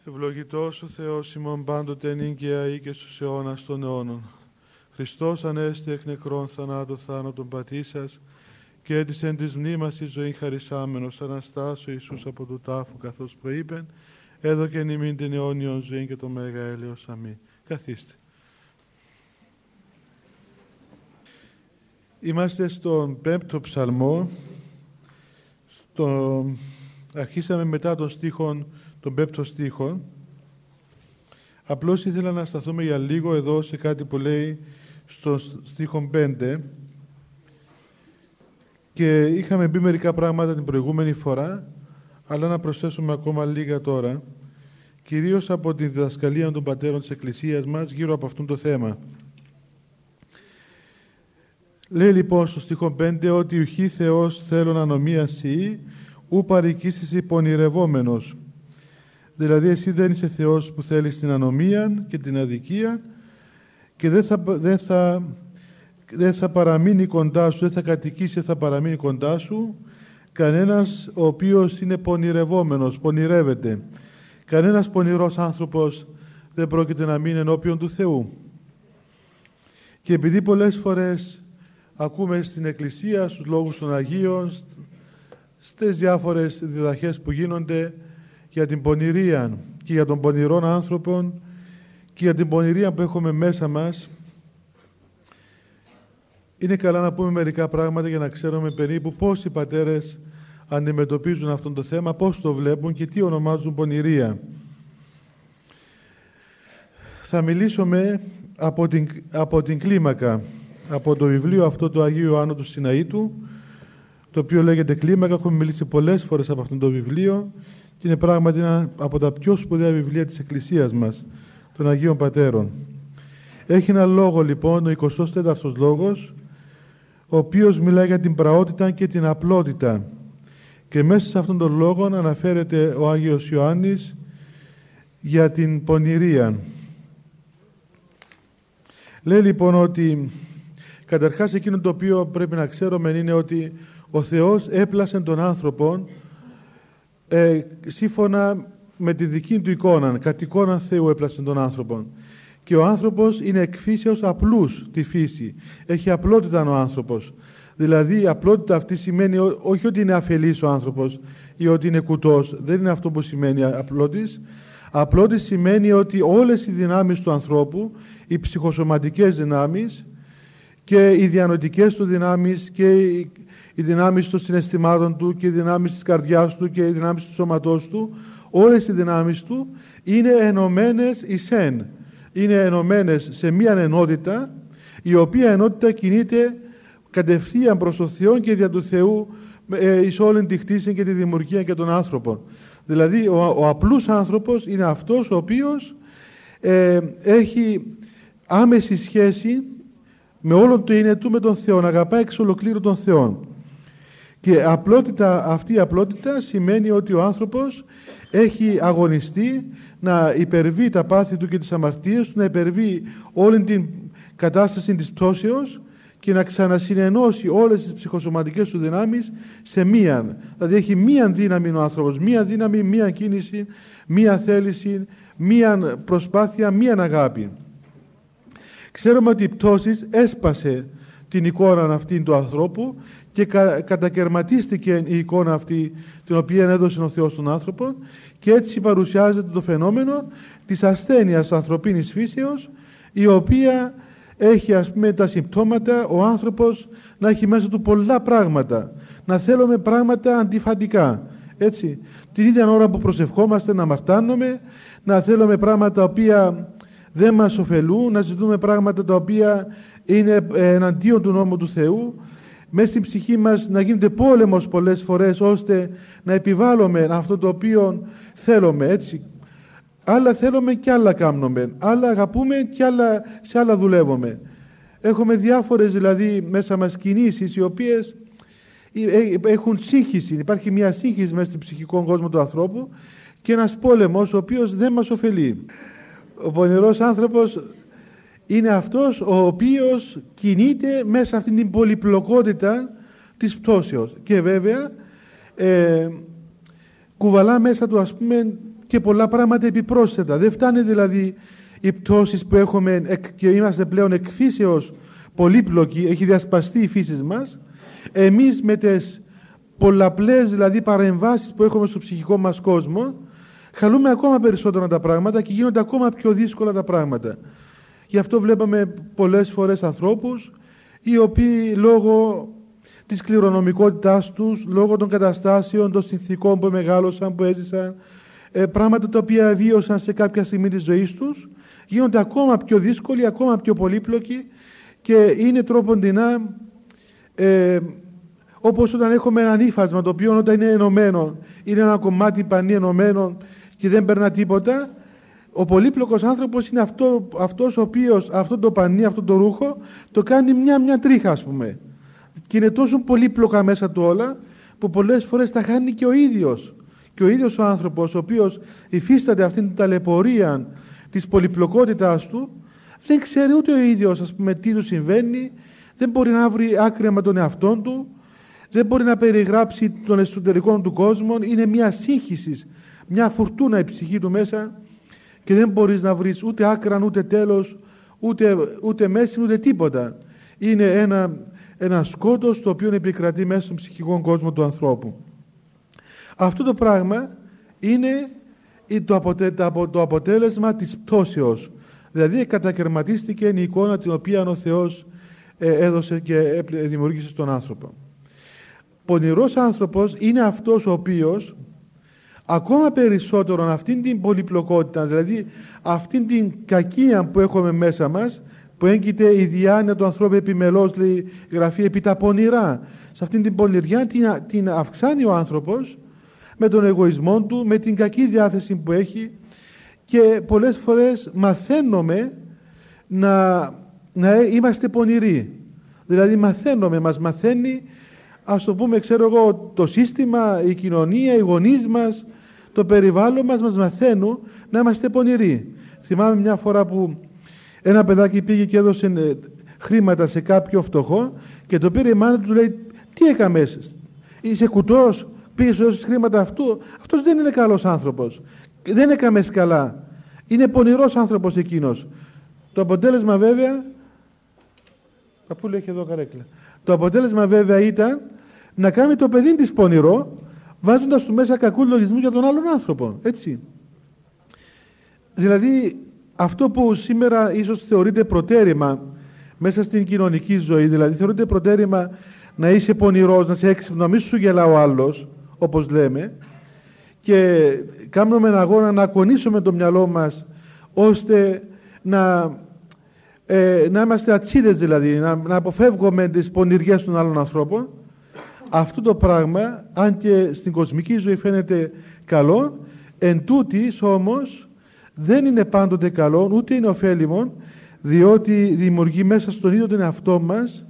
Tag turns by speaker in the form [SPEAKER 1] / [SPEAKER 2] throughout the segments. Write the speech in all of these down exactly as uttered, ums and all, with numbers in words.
[SPEAKER 1] Ευλογητός ο Θεός ημών πάντοτε νυν και αεί και στους αιώνας των αιώνων. Χριστός ανέστη εκ νεκρών θανάτων θάνατον πατήσας και έτης εν της μνήμας η ζωή χαρισάμενος Αναστάς ο Ιησούς από του τάφου καθώς προείπεν έδωκεν ημίν την αιώνιον ζωή και το μέγα έλεος. Αμήν. Καθίστε. Είμαστε στον πέμπτο ψαλμό. Στο... Αρχίσαμε μετά τον στίχον, τον πέμπτο στίχο. Απλώς ήθελα να σταθούμε για λίγο εδώ σε κάτι που λέει στο στίχο πέντε και είχαμε πει μερικά πράγματα την προηγούμενη φορά, αλλά να προσθέσουμε ακόμα λίγα τώρα, κυρίως από τη διδασκαλία των πατέρων της Εκκλησίας μας γύρω από αυτό το θέμα. Λέει λοιπόν στο στίχο πέντε ότι «Ουχή Θεός θέλων ανομίαση, ου παροικήσεις υπονηρευόμενος». Δηλαδή εσύ δεν είσαι Θεός που θέλεις την ανομία και την αδικία και δεν θα, δεν θα, δεν θα παραμείνει κοντά σου, δεν θα κατοικήσει, δεν θα παραμείνει κοντά σου κανένας ο οποίος είναι πονηρευόμενος, πονηρεύεται. Κανένας πονηρός άνθρωπος δεν πρόκειται να μείνει ενώπιον του Θεού. Και επειδή πολλές φορές ακούμε στην Εκκλησία, στους λόγους των Αγίων, στις διάφορες διδαχές που γίνονται για την πονηρία και για τον πονηρών άνθρωπον και για την πονηρία που έχουμε μέσα μας, είναι καλά να πούμε μερικά πράγματα για να ξέρουμε περίπου πώς οι πατέρες αντιμετωπίζουν αυτό το θέμα, πώς το βλέπουν και τι ονομάζουν πονηρία. Θα μιλήσουμε από την, από την κλίμακα, από το βιβλίο αυτό του Αγίου Ιωάννου του Συναΐτου, το οποίο λέγεται Κλίμακα. Έχουμε μιλήσει πολλές φορές από αυτό το βιβλίο και είναι πράγματι ένα από τα πιο σπουδαία βιβλία της Εκκλησίας μας, των Αγίων Πατέρων. Έχει ένα λόγο λοιπόν, ο εικοστός τέταρτος λόγος, ο οποίος μιλάει για την πραότητα και την απλότητα. Και μέσα σε αυτόν τον λόγο αναφέρεται ο Άγιος Ιωάννης για την πονηρία. Λέει λοιπόν ότι καταρχάς εκείνο το οποίο πρέπει να ξέρουμε είναι ότι ο Θεός έπλασε τον άνθρωπο ε, σύμφωνα με τη δική του εικόνα, κατ' εικόνα Θεού έπλασε τον άνθρωπο. Και ο άνθρωπος είναι εκ φύσεως απλούς τη φύση. Έχει απλότητα ο άνθρωπος. Δηλαδή η απλότητα αυτή σημαίνει όχι ότι είναι αφελής ο άνθρωπος ή ότι είναι κουτός. Δεν είναι αυτό που σημαίνει απλότης. Απλότης σημαίνει ότι όλες οι δυνάμεις του ανθρώπου, οι ψυχοσωματικές δυνάμεις και οι διανοητικές του δυνάμεις και οι δυνάμεις των συναισθημάτων του και οι δυνάμεις της καρδιάς του και οι δυνάμεις του σώματός του, όλες οι δυνάμεις του είναι ενωμένες εις εν. Είναι ενωμένες σε μία ενότητα, η οποία ενότητα κινείται κατευθείαν προς τον Θεό και δια του Θεού ε, εις όλη τη χτίση και τη δημιουργία και των άνθρωπων. Δηλαδή ο, ο απλούς άνθρωπος είναι αυτός ο οποίος ε, έχει άμεση σχέση με όλο το είναι του με τον Θεό, να αγαπάει εξ ολοκλήρου τον Θεό. Και απλότητα, αυτή η απλότητα σημαίνει ότι ο άνθρωπος έχει αγωνιστεί να υπερβεί τα πάθη του και τις αμαρτίες του, να υπερβεί όλη την κατάσταση της πτώσεως και να ξανασυνενώσει όλες τις ψυχοσωματικές του δυνάμεις σε μίαν. Δηλαδή έχει μίαν δύναμη ο άνθρωπος, μία δύναμη, μία κίνηση, μία θέληση, μία προσπάθεια, μία αγάπη. Ξέρουμε ότι η πτώση έσπασε την εικόνα αυτή του ανθρώπου και κα, κατακαιρματίστηκε η εικόνα αυτή την οποία έδωσε ο Θεός στον άνθρωπο και έτσι παρουσιάζεται το φαινόμενο της ασθένειας ανθρωπίνης φύσεως, η οποία έχει ας πούμε τα συμπτώματα ο άνθρωπος να έχει μέσα του πολλά πράγματα, να θέλουμε πράγματα αντιφατικά, έτσι. Την ίδια ώρα που προσευχόμαστε να αμαρτάνουμε, να θέλουμε πράγματα τα οποία δεν μας ωφελούν, να ζητούμε πράγματα τα οποία είναι εναντίον του νόμου του Θεού, μέσα στην ψυχή μας να γίνεται πόλεμος πολλές φορές ώστε να επιβάλλουμε αυτό το οποίο θέλουμε, έτσι. Άλλα θέλουμε και άλλα κάνουμε, άλλα αγαπούμε και άλλα, σε άλλα δουλεύουμε. Έχουμε διάφορες δηλαδή μέσα μας κινήσεις οι οποίες έχουν σύγχυση, υπάρχει μια σύγχυση μέσα στην ψυχικό κόσμο του ανθρώπου και ένας πόλεμος ο οποίος δεν μας ωφελεί. Ο πονηρός άνθρωπος είναι αυτός ο οποίος κινείται μέσα αυτήν την πολυπλοκότητα της πτώσεως και βέβαια ε, κουβαλά μέσα του ας πούμε και πολλά πράγματα επιπρόσθετα. Δεν φτάνει δηλαδή οι πτώσεις που έχουμε και είμαστε πλέον εκ φύσεως πολύπλοκοι, έχει διασπαστεί η φύση μας. Εμείς με τις πολλαπλές δηλαδή παρεμβάσεις που έχουμε στο ψυχικό μας κόσμο, χαλούμε ακόμα περισσότερα τα πράγματα και γίνονται ακόμα πιο δύσκολα τα πράγματα. Γι' αυτό βλέπαμε πολλές φορές ανθρώπους οι οποίοι λόγω της κληρονομικότητάς τους, λόγω των καταστάσεων, των συνθηκών που μεγάλωσαν, που έζησαν, ε, πράγματα τα οποία βίωσαν σε κάποια στιγμή της ζωής τους, γίνονται ακόμα πιο δύσκολοι, ακόμα πιο πολύπλοκοι και είναι τρόποντινά ε, όπως όταν έχουμε έναν ύφασμα το οποίο όταν είναι ενωμένο, είναι ένα κομμάτι πανί ενωμένο και δεν περνά τίποτα. Ο πολύπλοκος άνθρωπος είναι αυτό, αυτός ο οποίος αυτό το πανί, αυτό το ρούχο το κάνει μια-μια τρίχα, ας πούμε. Και είναι τόσο πολύπλοκα μέσα του όλα που πολλές φορές τα χάνει και ο ίδιος. Και ο ίδιος ο άνθρωπος ο οποίος υφίσταται αυτήν την ταλαιπωρία της πολυπλοκότητάς του δεν ξέρει ούτε ο ίδιος, ας πούμε, τι του συμβαίνει, δεν μπορεί να βρει άκρη με τον εαυτόν του, δεν μπορεί να περιγράψει τον εσωτερικό του κόσμο, είναι μια σύγχυση, μια φουρτούνα η ψυχή του μέσα και δεν μπορείς να βρεις ούτε άκραν, ούτε τέλος, ούτε, ούτε μέση, ούτε τίποτα. Είναι ένα, ένα σκότος το οποίο επικρατεί μέσα στον ψυχικό κόσμο του ανθρώπου. Αυτό το πράγμα είναι το, αποτε, το αποτέλεσμα της πτώσεως. Δηλαδή κατακαιρματίστηκε η εικόνα την οποία ο Θεός ε, έδωσε και δημιούργησε στον άνθρωπο. Πονηρός άνθρωπος είναι αυτός ο οποίος ακόμα περισσότερο αυτήν την πολυπλοκότητα, δηλαδή αυτήν την κακία που έχουμε μέσα μας, που έγκυται η διάνοια του ανθρώπου επιμελώς, λέει η Γραφή, επί τα πονηρά. Σε αυτήν την πονηριά την, την αυξάνει ο άνθρωπος με τον εγωισμό του, με την κακή διάθεση που έχει και πολλές φορές μαθαίνουμε να, να είμαστε πονηροί. Δηλαδή μαθαίνουμε, μας μαθαίνει, ας το πούμε, ξέρω εγώ, το σύστημα, η κοινωνία, οι γονείς μας, το περιβάλλον μας μας μαθαίνουν να είμαστε πονηροί. Θυμάμαι μια φορά που ένα παιδάκι πήγε και έδωσε χρήματα σε κάποιο φτωχό και το πήρε η μάνα του, λέει, τι έκαμες, είσαι κουτός, πήγες να δώσεις χρήματα αυτού, αυτός δεν είναι καλός άνθρωπος, δεν έκαμες καλά, είναι πονηρός άνθρωπος εκείνος. Το αποτέλεσμα βέβαια, καπούλη έχει εδώ καρέκλα, το αποτέλεσμα βέβαια ήταν να κάνει το παιδί της πονηρό, βάζοντας του μέσα κακού λογισμού για τον άλλον άνθρωπο, έτσι. Δηλαδή, αυτό που σήμερα ίσως θεωρείται προτέρημα μέσα στην κοινωνική ζωή, δηλαδή θεωρείται προτέρημα να είσαι πονηρός, να είσαι έξυπνος, να μην σου γελά ο άλλος, όπως λέμε, και κάνουμε έναν αγώνα να ακονίσουμε το μυαλό μας, ώστε να, ε, να είμαστε ατσίδες, δηλαδή, να, να αποφεύγουμε τις πονηριές των άλλων ανθρώπων. Αυτό το πράγμα, αν και στην κοσμική ζωή φαίνεται καλό, εν τούτης όμως δεν είναι πάντοτε καλό, ούτε είναι ωφέλιμο, διότι δημιουργεί μέσα στον ίδιο τον εαυτό μας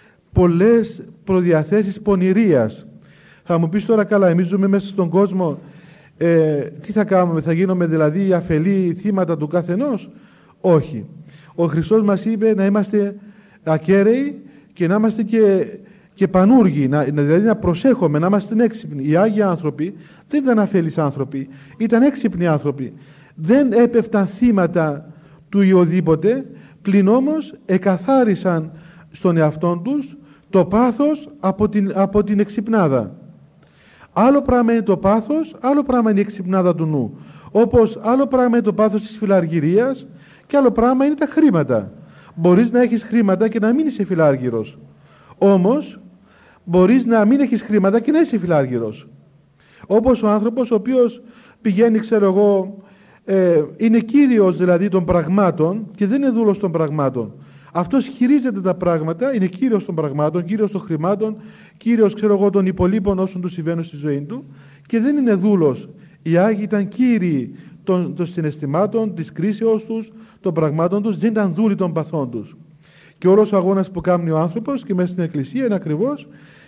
[SPEAKER 1] πολλές προδιαθέσεις πονηρίας. Θα μου πεις τώρα, καλά, εμείς ζούμε μέσα στον κόσμο, ε, τι θα κάνουμε, θα γίνουμε δηλαδή αφελή θύματα του καθενός? Όχι. Ο Χριστός μας είπε να είμαστε ακέραιοι και να είμαστε και, και πανούργοι, να, δηλαδή να προσέχουμε, να είμαστε έξυπνοι. Οι Άγιοι άνθρωποι δεν ήταν αφελείς άνθρωποι, ήταν έξυπνοι άνθρωποι. Δεν έπεφταν θύματα του ή οδήποτε, πλην όμως εκαθάρισαν στον εαυτόν τους το πάθος από την, από την εξυπνάδα. Άλλο πράγμα είναι το πάθος, άλλο πράγμα είναι η εξυπνάδα του νου. Όπως άλλο πράγμα είναι το πάθος της φιλαργυρίας και άλλο πράγμα είναι τα χρήματα. Μπορείς να έχεις χρήματα και να μην είσαι φιλάργυρος. Όμως μπορείς να μην έχεις χρήματα και να είσαι φιλάργυρος. Όπως ο άνθρωπος ο οποίος πηγαίνει, ξέρω εγώ, ε, είναι κύριος δηλαδή των πραγμάτων και δεν είναι δούλος των πραγμάτων. Αυτός χειρίζεται τα πράγματα, είναι κύριος των πραγμάτων, κύριος των χρημάτων, κύριος, ξέρω εγώ, των υπολείπων όσων του συμβαίνουν στη ζωή του και δεν είναι δούλος. Οι Άγιοι ήταν κύριοι των, των συναισθημάτων, της κρίσεως τους, των πραγμάτων τους, δεν ήταν δούλοι των παθών τους. Και όλος ο αγώνας που κάνει ο άνθρωπος και μέσα στην Εκκλησία είναι ακριβώς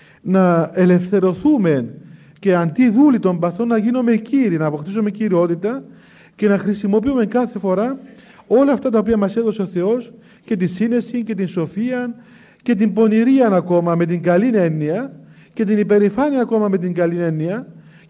[SPEAKER 1] να ελευθερωθούμε και αντί δούλοι των παθών να γίνουμε κύριοι, να αποκτήσουμε κυριότητα και να χρησιμοποιούμε κάθε φορά όλα αυτά τα οποία μας έδωσε ο Θεός και τη σύνεση και την σοφία και την πονηρία ακόμα με την καλή έννοια και την υπερηφάνεια ακόμα με την καλή έννοια,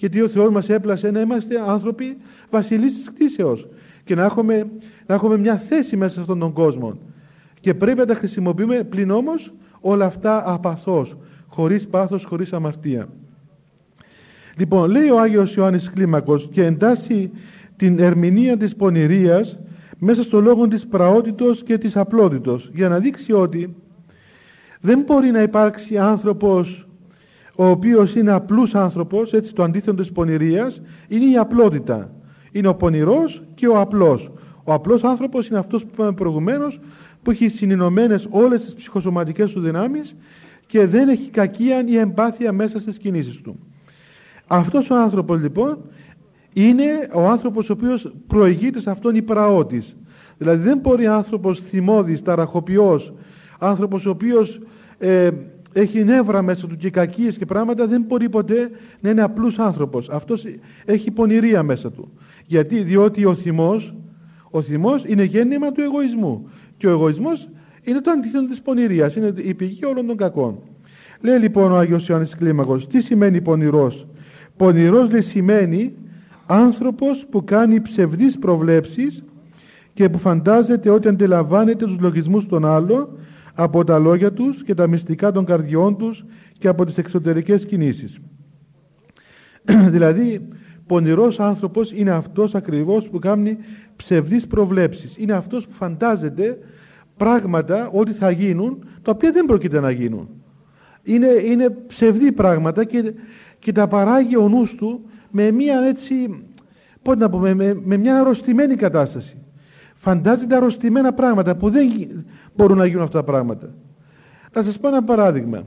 [SPEAKER 1] γιατί ο Θεός μας έπλασε να είμαστε άνθρωποι βασιλείς της κτήσεως και να έχουμε, να έχουμε μια θέση μέσα σε αυτόν τον κόσμο. Και πρέπει να τα χρησιμοποιούμε, πλην όμως όλα αυτά απαθώς, χωρίς πάθος, χωρίς αμαρτία. Λοιπόν, λέει ο Άγιος Ιωάννης Κλίμακος και εντάσσει την ερμηνεία της πονηρίας μέσα στο λόγο της πραότητος και της απλότητος, για να δείξει ότι δεν μπορεί να υπάρξει άνθρωπος ο οποίος είναι απλούς άνθρωπος, έτσι το αντίθετο της πονηρίας είναι η απλότητα. Είναι ο πονηρός και ο απλός. Ο απλός άνθρωπος είναι αυτός που είπαμε προηγουμένως, που έχει συνενωμένες όλες τις ψυχοσωματικές του δυνάμεις και δεν έχει κακία ή εμπάθεια μέσα στις κινήσεις του. Αυτός ο άνθρωπος λοιπόν είναι ο άνθρωπος ο οποίος προηγείται σε αυτόν υπραότης. Δηλαδή δεν μπορεί άνθρωπος θυμώδης, ταραχοποιός, άνθρωπος ο οποίος ε, έχει νεύρα μέσα του και κακίες και πράγματα, δεν μπορεί ποτέ να είναι απλούς άνθρωπος. Αυτός έχει πονηρία μέσα του. Γιατί, διότι ο θυμός, ο θυμός είναι γέννημα του εγωισμού. Και ο εγωισμός είναι το αντίθετο της πονηρίας, είναι η πηγή όλων των κακών. Λέει λοιπόν ο Άγιος Ιωάννης Κλίμακος, τι σημαίνει πονηρός? Πονηρός λέει σημαίνει άνθρωπος που κάνει ψευδείς προβλέψεις και που φαντάζεται ότι αντιλαμβάνεται τους λογισμούς των άλλων από τα λόγια τους και τα μυστικά των καρδιών τους και από τις εξωτερικές κινήσεις. Δηλαδή, πονηρός άνθρωπος είναι αυτός ακριβώς που κάνει ψευδείς προβλέψεις. Είναι αυτός που φαντάζεται πράγματα ότι θα γίνουν, τα οποία δεν πρόκειται να γίνουν. Είναι, είναι ψευδή πράγματα και, και τα παράγει ο νους του με μια έτσι, πώς να πούμε, με, με μια αρρωστημένη κατάσταση. Φαντάζεται αρρωστημένα πράγματα που δεν μπορούν να γίνουν αυτά τα πράγματα. Να σας πω ένα παράδειγμα.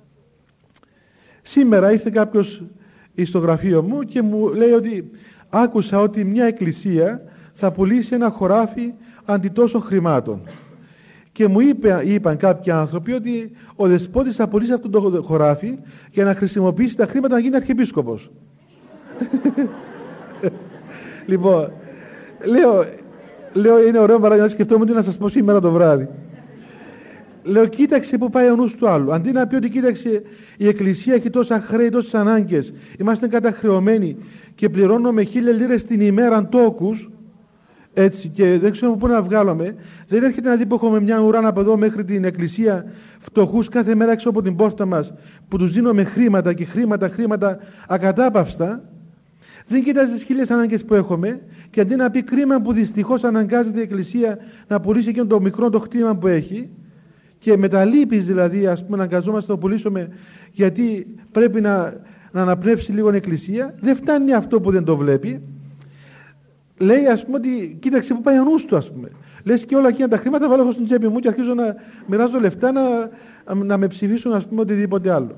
[SPEAKER 1] Σήμερα ήρθε κάποιος στο γραφείο μου και μου λέει ότι άκουσα ότι μια εκκλησία θα πουλήσει ένα χωράφι αντί τόσων χρημάτων. Και μου είπε, είπαν κάποιοι άνθρωποι ότι ο δεσπότης θα πουλήσει αυτό το χωράφι για να χρησιμοποιήσει τα χρήματα να γίνει αρχιεπίσκοπος. Λοιπόν, λέω, λέω είναι ωραίο παράδειγμα, να σκεφτόμουν τι να σας πω σήμερα το βράδυ. Λέω, κοίταξε που πάει ο νους του άλλου. Αντί να πει ότι κοίταξε, η εκκλησία έχει τόσα χρέη, τόσες ανάγκες, είμαστε καταχρεωμένοι και πληρώνουμε χίλιες λίρες την ημέρα τόκους, έτσι, και δεν ξέρουμε πού να βγάλουμε. Δεν έρχεται να δει που έχουμε μια ουρά από εδώ μέχρι την εκκλησία, φτωχούς κάθε μέρα έξω από την πόρτα μας, που τους δίνουμε χρήματα και χρήματα, χρήματα ακατάπαυστα. Δεν κοιτάζει τις χίλιες ανάγκες που έχουμε και αντί να πει κρίμα που δυστυχώς αναγκάζεται η εκκλησία να πουλήσει και το μικρό το χτήμα που έχει, και με τα λύπης δηλαδή, ας πούμε, να αναγκαζόμαστε να το πουλήσουμε γιατί πρέπει να, να αναπνεύσει λίγο η εκκλησία, δεν φτάνει αυτό που δεν το βλέπει. Λέει, ας πούμε, ότι κοίταξε που πάει ο νους του, ας πούμε. Λες και όλα εκείνα τα χρήματα βάλω εγώ στην τσέπη μου και αρχίζω να μοιράζω λεφτά να, να με ψηφίσουν, ας πούμε, οτιδήποτε άλλο.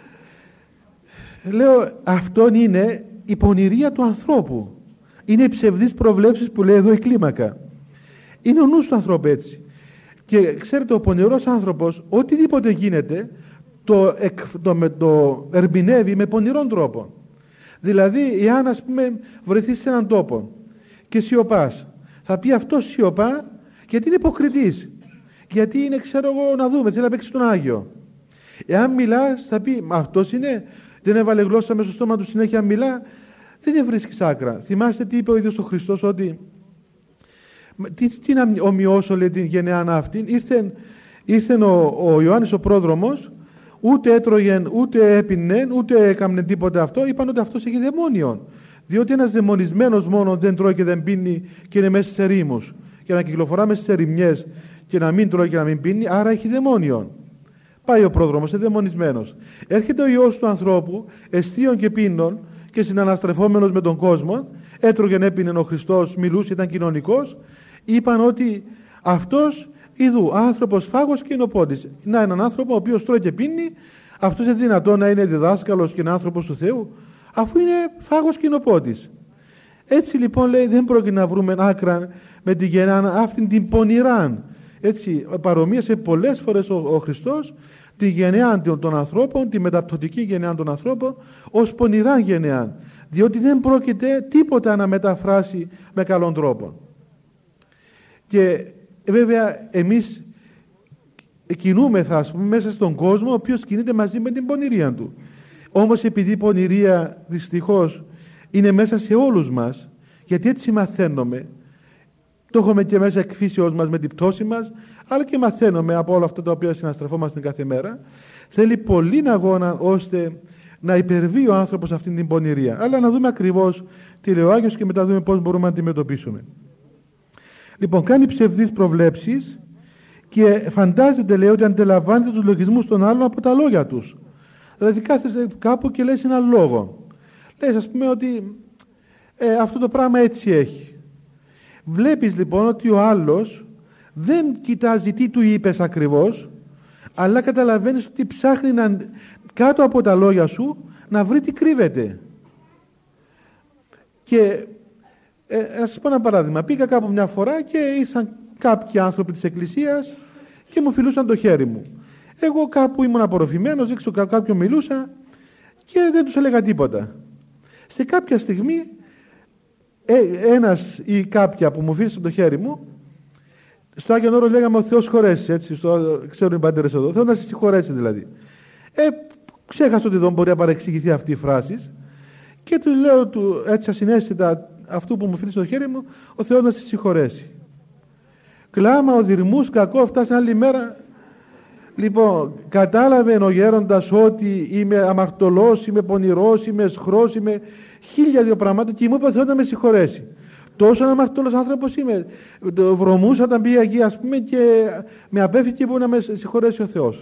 [SPEAKER 1] Λέω, αυτό είναι η πονηρία του ανθρώπου. Είναι οι ψευδείς προβλέψεις που λέει εδώ η κλίμακα. Είναι ο νους του ανθρώπου έτσι. Και ξέρετε, ο πονηρός άνθρωπος, οτιδήποτε γίνεται, το, το, το, το ερμηνεύει με πονηρόν τρόπο. Δηλαδή, εάν, ας πούμε, βρεθείς σε έναν τόπο και σιωπάς, θα πει αυτό σιωπά γιατί είναι υποκριτής. Γιατί είναι, ξέρω εγώ, να δούμε, θέλει να παίξει τον Άγιο. Εάν μιλάς, θα πει, μα αυτός είναι, δεν έβαλε γλώσσα μέσα στο στόμα του συνέχεια μιλά, δεν βρίσκεις άκρα. Θυμάστε τι είπε ο ίδιος ο Χριστός, ότι τι, τι να ομοιώσω, λέει, την γενεά αυτήν. Ήρθε, ήρθε ο, ο Ιωάννης ο πρόδρομος, ούτε έτρωγεν, ούτε έπινεν, ούτε έκαμνε τίποτε αυτό. Είπαν ότι αυτός έχει δαιμόνιον. Διότι ένας δαιμονισμένος μόνο δεν τρώει και δεν πίνει και είναι μέσα σε ρήμους. Και να κυκλοφορά μέσα σε ρημιές και να μην τρώει και να μην πίνει, άρα έχει δαιμόνιον. Πάει ο πρόδρομος, είναι δαιμονισμένος. Έρχεται ο Υιός του ανθρώπου, εστίον και πίνων και συναναστρεφόμενος με τον κόσμο, έτρωγεν, έπινεν ο Χριστός, μιλούσε, ήταν κοινωνικός. Είπαν ότι αυτός, ειδού, άνθρωπος φάγος και εινοπότης. Να, έναν άνθρωπο ο οποίος τρώει και πίνει, αυτός είναι δυνατόν να είναι διδάσκαλος και είναι άνθρωπος του Θεού, αφού είναι φάγος και εινοπότης. Έτσι λοιπόν, λέει, δεν πρόκειται να βρούμε άκρα με τη γενεά αυτήν την πονηράν. Έτσι, παρομοίασε πολλές φορές ο, ο Χριστός τη γενεά των ανθρώπων, τη μεταπτωτική γενεά των ανθρώπων, ως πονηράν γενεά. Διότι δεν πρόκειται τίποτα να μεταφράσει με καλόν τρόπο. Και βέβαια εμείς κινούμεθα, ας πούμε, μέσα στον κόσμο, ο οποίος κινείται μαζί με την πονηρία του. Όμως επειδή η πονηρία δυστυχώς είναι μέσα σε όλους μας, γιατί έτσι μαθαίνουμε, το έχουμε και μέσα εκ φύσεως μας με την πτώση μας, αλλά και μαθαίνουμε από όλα αυτά τα οποία συναστρεφόμαστε κάθε μέρα, θέλει πολύ αγώνα ώστε να υπερβεί ο άνθρωπος αυτήν την πονηρία. Αλλά να δούμε ακριβώς τι λέει ο Άγιος και μετά δούμε πώς μπορούμε να αντιμετωπίσουμε. Λοιπόν, κάνει ψευδείς προβλέψεις και φαντάζεται, λέει, ότι αντιλαμβάνεται τους λογισμούς των άλλων από τα λόγια τους. Δηλαδή κάθεσαι κάπου και λες ένα λόγο. Λες, ας πούμε, ότι ε, αυτό το πράγμα έτσι έχει. Βλέπεις λοιπόν ότι ο άλλος δεν κοιτάζει τι του είπες ακριβώς, αλλά καταλαβαίνεις ότι ψάχνει να, κάτω από τα λόγια σου να βρει τι κρύβεται. Και ε, να σας πω ένα παράδειγμα. Πήγα κάπου μια φορά και ήρθαν κάποιοι άνθρωποι της εκκλησίας και μου φιλούσαν το χέρι μου. Εγώ κάπου ήμουν απορροφημένος, έξω κάποιον μιλούσα και δεν τους έλεγα τίποτα. Σε κάποια στιγμή ε, ένας ή κάποια που μου φίλησαν το χέρι μου, στο Άγιον Όρος λέγαμε ο Θεός χωρέσει, έτσι, στο, ξέρουν οι πατέρες εδώ, Θεός να σε συγχωρέσει δηλαδή. Ε, ξέχασα ότι δεν μπορεί να παρεξηγηθεί αυτή η φράση και του λέω του, έτσι ασυναίσθητα αυτού που μου φίλησε το χέρι μου, ο Θεός να σε συγχωρέσει. Κλάμα ο δειρμούς, κακό, φτάσει άλλη μέρα. Λοιπόν, κατάλαβε ο γέροντας ότι είμαι αμαρτωλός, είμαι πονηρός, είμαι σχρός, είμαι χίλια δύο πράγματα και μου είπε ο Θεός να με συγχωρέσει. Τόσο αμαρτωλός άνθρωπος είμαι. Βρωμούσα όταν πήγα εκεί, ας πούμε, και με απέφυγε που να με συγχωρέσει ο Θεός.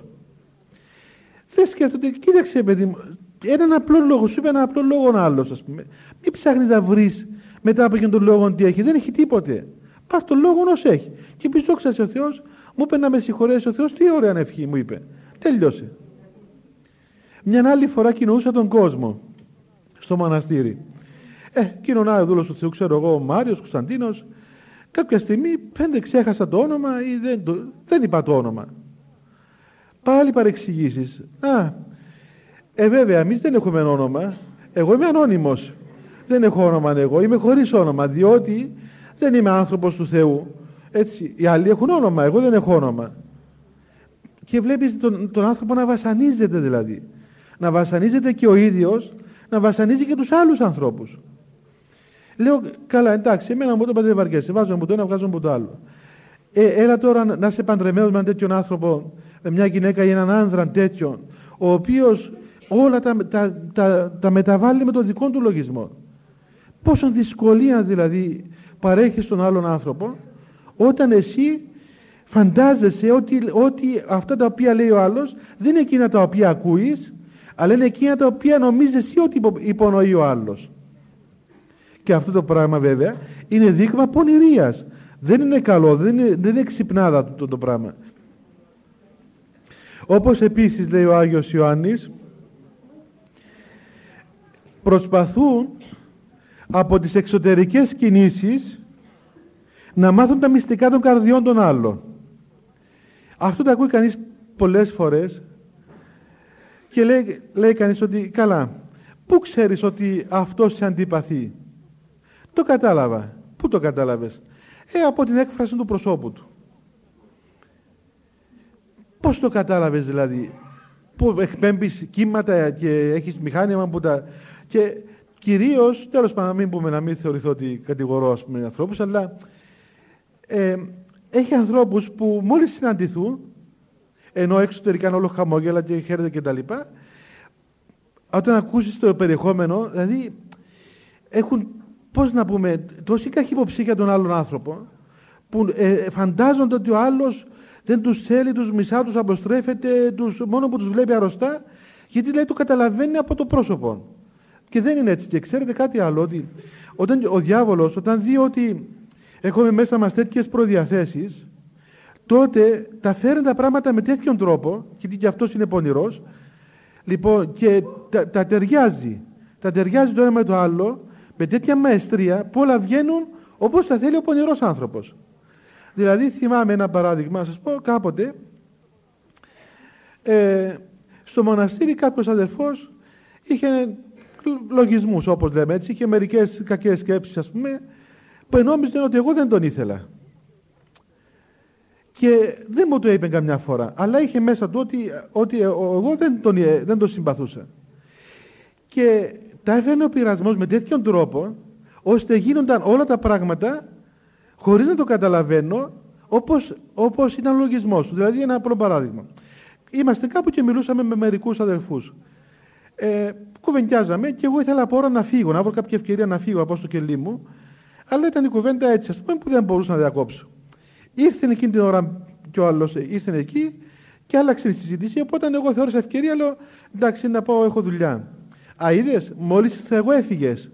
[SPEAKER 1] Δεν σκέφτονται, κοίταξε παιδί μου, έναν απλό λόγο, σου είπε έναν απλό λόγο άλλος, ας πούμε. Μην ψάχνεις να βρεις μετά από εκείνον τον λόγο τι έχει, δεν έχει τίποτε. Πάρ' τον λόγο ως έχει. Και πει δόξα ο Θεός, μου είπε να με συγχωρέσει ο Θεός, τι ωραία ευχή μου είπε. Τέλειωσε. Μια άλλη φορά κοινωνούσα τον κόσμο στο μοναστήρι. Ε, κοινωνάει ο δούλος του Θεού, ξέρω εγώ, ο Μάριος, Κωνσταντίνος. Κάποια στιγμή πέντε ξέχασα το όνομα ή δεν, το, δεν είπα το όνομα. Πάλι παρεξηγήσεις. Α, ε βέβαια, εμείς δεν έχουμε όνομα. Εγώ είμαι ανώνυμος. Δεν έχω όνομα εγώ, είμαι χωρίς όνομα, διότι δεν είμαι άνθρωπος του Θεού. Έτσι, οι άλλοι έχουν όνομα, εγώ δεν έχω όνομα. Και βλέπεις τον, τον άνθρωπο να βασανίζεται δηλαδή. Να βασανίζεται και ο ίδιος, να βασανίζει και τους άλλους ανθρώπους. Λέω, καλά, εντάξει, εμένα μου το είπατε δεν βαριέσαι, βάζω μου το ένα, βγάζω μου το άλλο. Ε, έλα τώρα να, να είσαι παντρεμένος με έναν τέτοιον άνθρωπο, με μια γυναίκα ή έναν άνδρα τέτοιον, ο οποίος όλα τα, τα, τα, τα μεταβάλλει με τον δικό του λογισμό. Πόσο δυσκολία δηλαδή παρέχει στον άλλον άνθρωπο, όταν εσύ φαντάζεσαι ότι, ότι αυτά τα οποία λέει ο άλλος δεν είναι εκείνα τα οποία ακούεις, αλλά είναι εκείνα τα οποία νομίζεις εσύ ότι υπονοεί ο άλλος. Και αυτό το πράγμα βέβαια είναι δείγμα πονηρίας. Δεν είναι καλό, δεν είναι, δεν είναι ξυπνάδα το, το, το πράγμα. Όπως επίσης λέει ο Άγιος Ιωάννης, προσπαθούν από τις εξωτερικές κινήσεις να μάθουν τα μυστικά των καρδιών των άλλων. Αυτό το ακούει κανείς πολλές φορές και λέει, λέει κανείς ότι καλά, πού ξέρεις ότι αυτός σε αντιπαθεί? Το κατάλαβα. Πού το κατάλαβες? Ε, από την έκφραση του προσώπου του. Πώς το κατάλαβες δηλαδή? Που εκπέμπεις κύματα και έχεις μηχάνημα που τα... Και κυρίως, τέλος πάντων, να μην πούμε, να μην θεωρηθώ ότι κατηγορώ ας πούμε ανθρώπους, αλλά ε, έχει ανθρώπους που μόλις συναντηθούν, ενώ εξωτερικά είναι όλο χαμόγελα και χαίρεται και τα λοιπά, όταν ακούσεις το περιεχόμενο, δηλαδή έχουν, πώς να πούμε, τόση καχυποψία τον άλλον άνθρωπο, που ε, φαντάζονται ότι ο άλλος δεν τους θέλει, τους μισά, τους αποστρέφεται, τους, μόνο που τους βλέπει αρρωστά, γιατί λέει το καταλαβαίνει από το πρόσωπο. Και δεν είναι έτσι. Και ξέρετε κάτι άλλο, ότι όταν ο διάβολος, όταν δει ότι έχουμε μέσα μας τέτοιες προδιαθέσεις, τότε τα φέρνει τα πράγματα με τέτοιον τρόπο, γιατί και αυτός είναι πονηρός, λοιπόν, και τα, τα ταιριάζει. Τα ταιριάζει το ένα με το άλλο, με τέτοια μαεστρία, που όλα βγαίνουν όπως τα θέλει ο πονηρός άνθρωπος. Δηλαδή, θυμάμαι ένα παράδειγμα, να σας πω, κάποτε, ε, στο μοναστήρι κάποιος αδελφός είχε λογισμούς, όπως λέμε έτσι, και μερικές κακές σκέψεις, ας πούμε, που νόμιζαν ότι εγώ δεν τον ήθελα. Και δεν μου το είπε καμιά φορά, αλλά είχε μέσα του ότι, ότι εγώ δεν τον, δεν τον συμπαθούσα. Και τα έφερνε ο πειρασμός με τέτοιον τρόπο, ώστε γίνονταν όλα τα πράγματα χωρίς να το καταλαβαίνω, όπως, όπως ήταν ο λογισμός του. Δηλαδή, ένα απλό παράδειγμα. Είμαστε κάπου και μιλούσαμε με μερικούς αδελφούς. Ε, κουβεντιάζαμε και εγώ ήθελα από ώρα να φύγω, να βρω κάποια ευκαιρία να φύγω από στο κελί μου, αλλά ήταν η κουβέντα έτσι, ας πούμε, που δεν μπορούσα να διακόψω. Ήρθε εκείνη την ώρα κι ο άλλος ήρθε εκεί και άλλαξε η συζήτηση. Οπότε εγώ θεώρησα ευκαιρία, λέω εντάξει, να πάω, έχω δουλειά. Α, είδες, μόλις ήρθα εγώ έφυγες.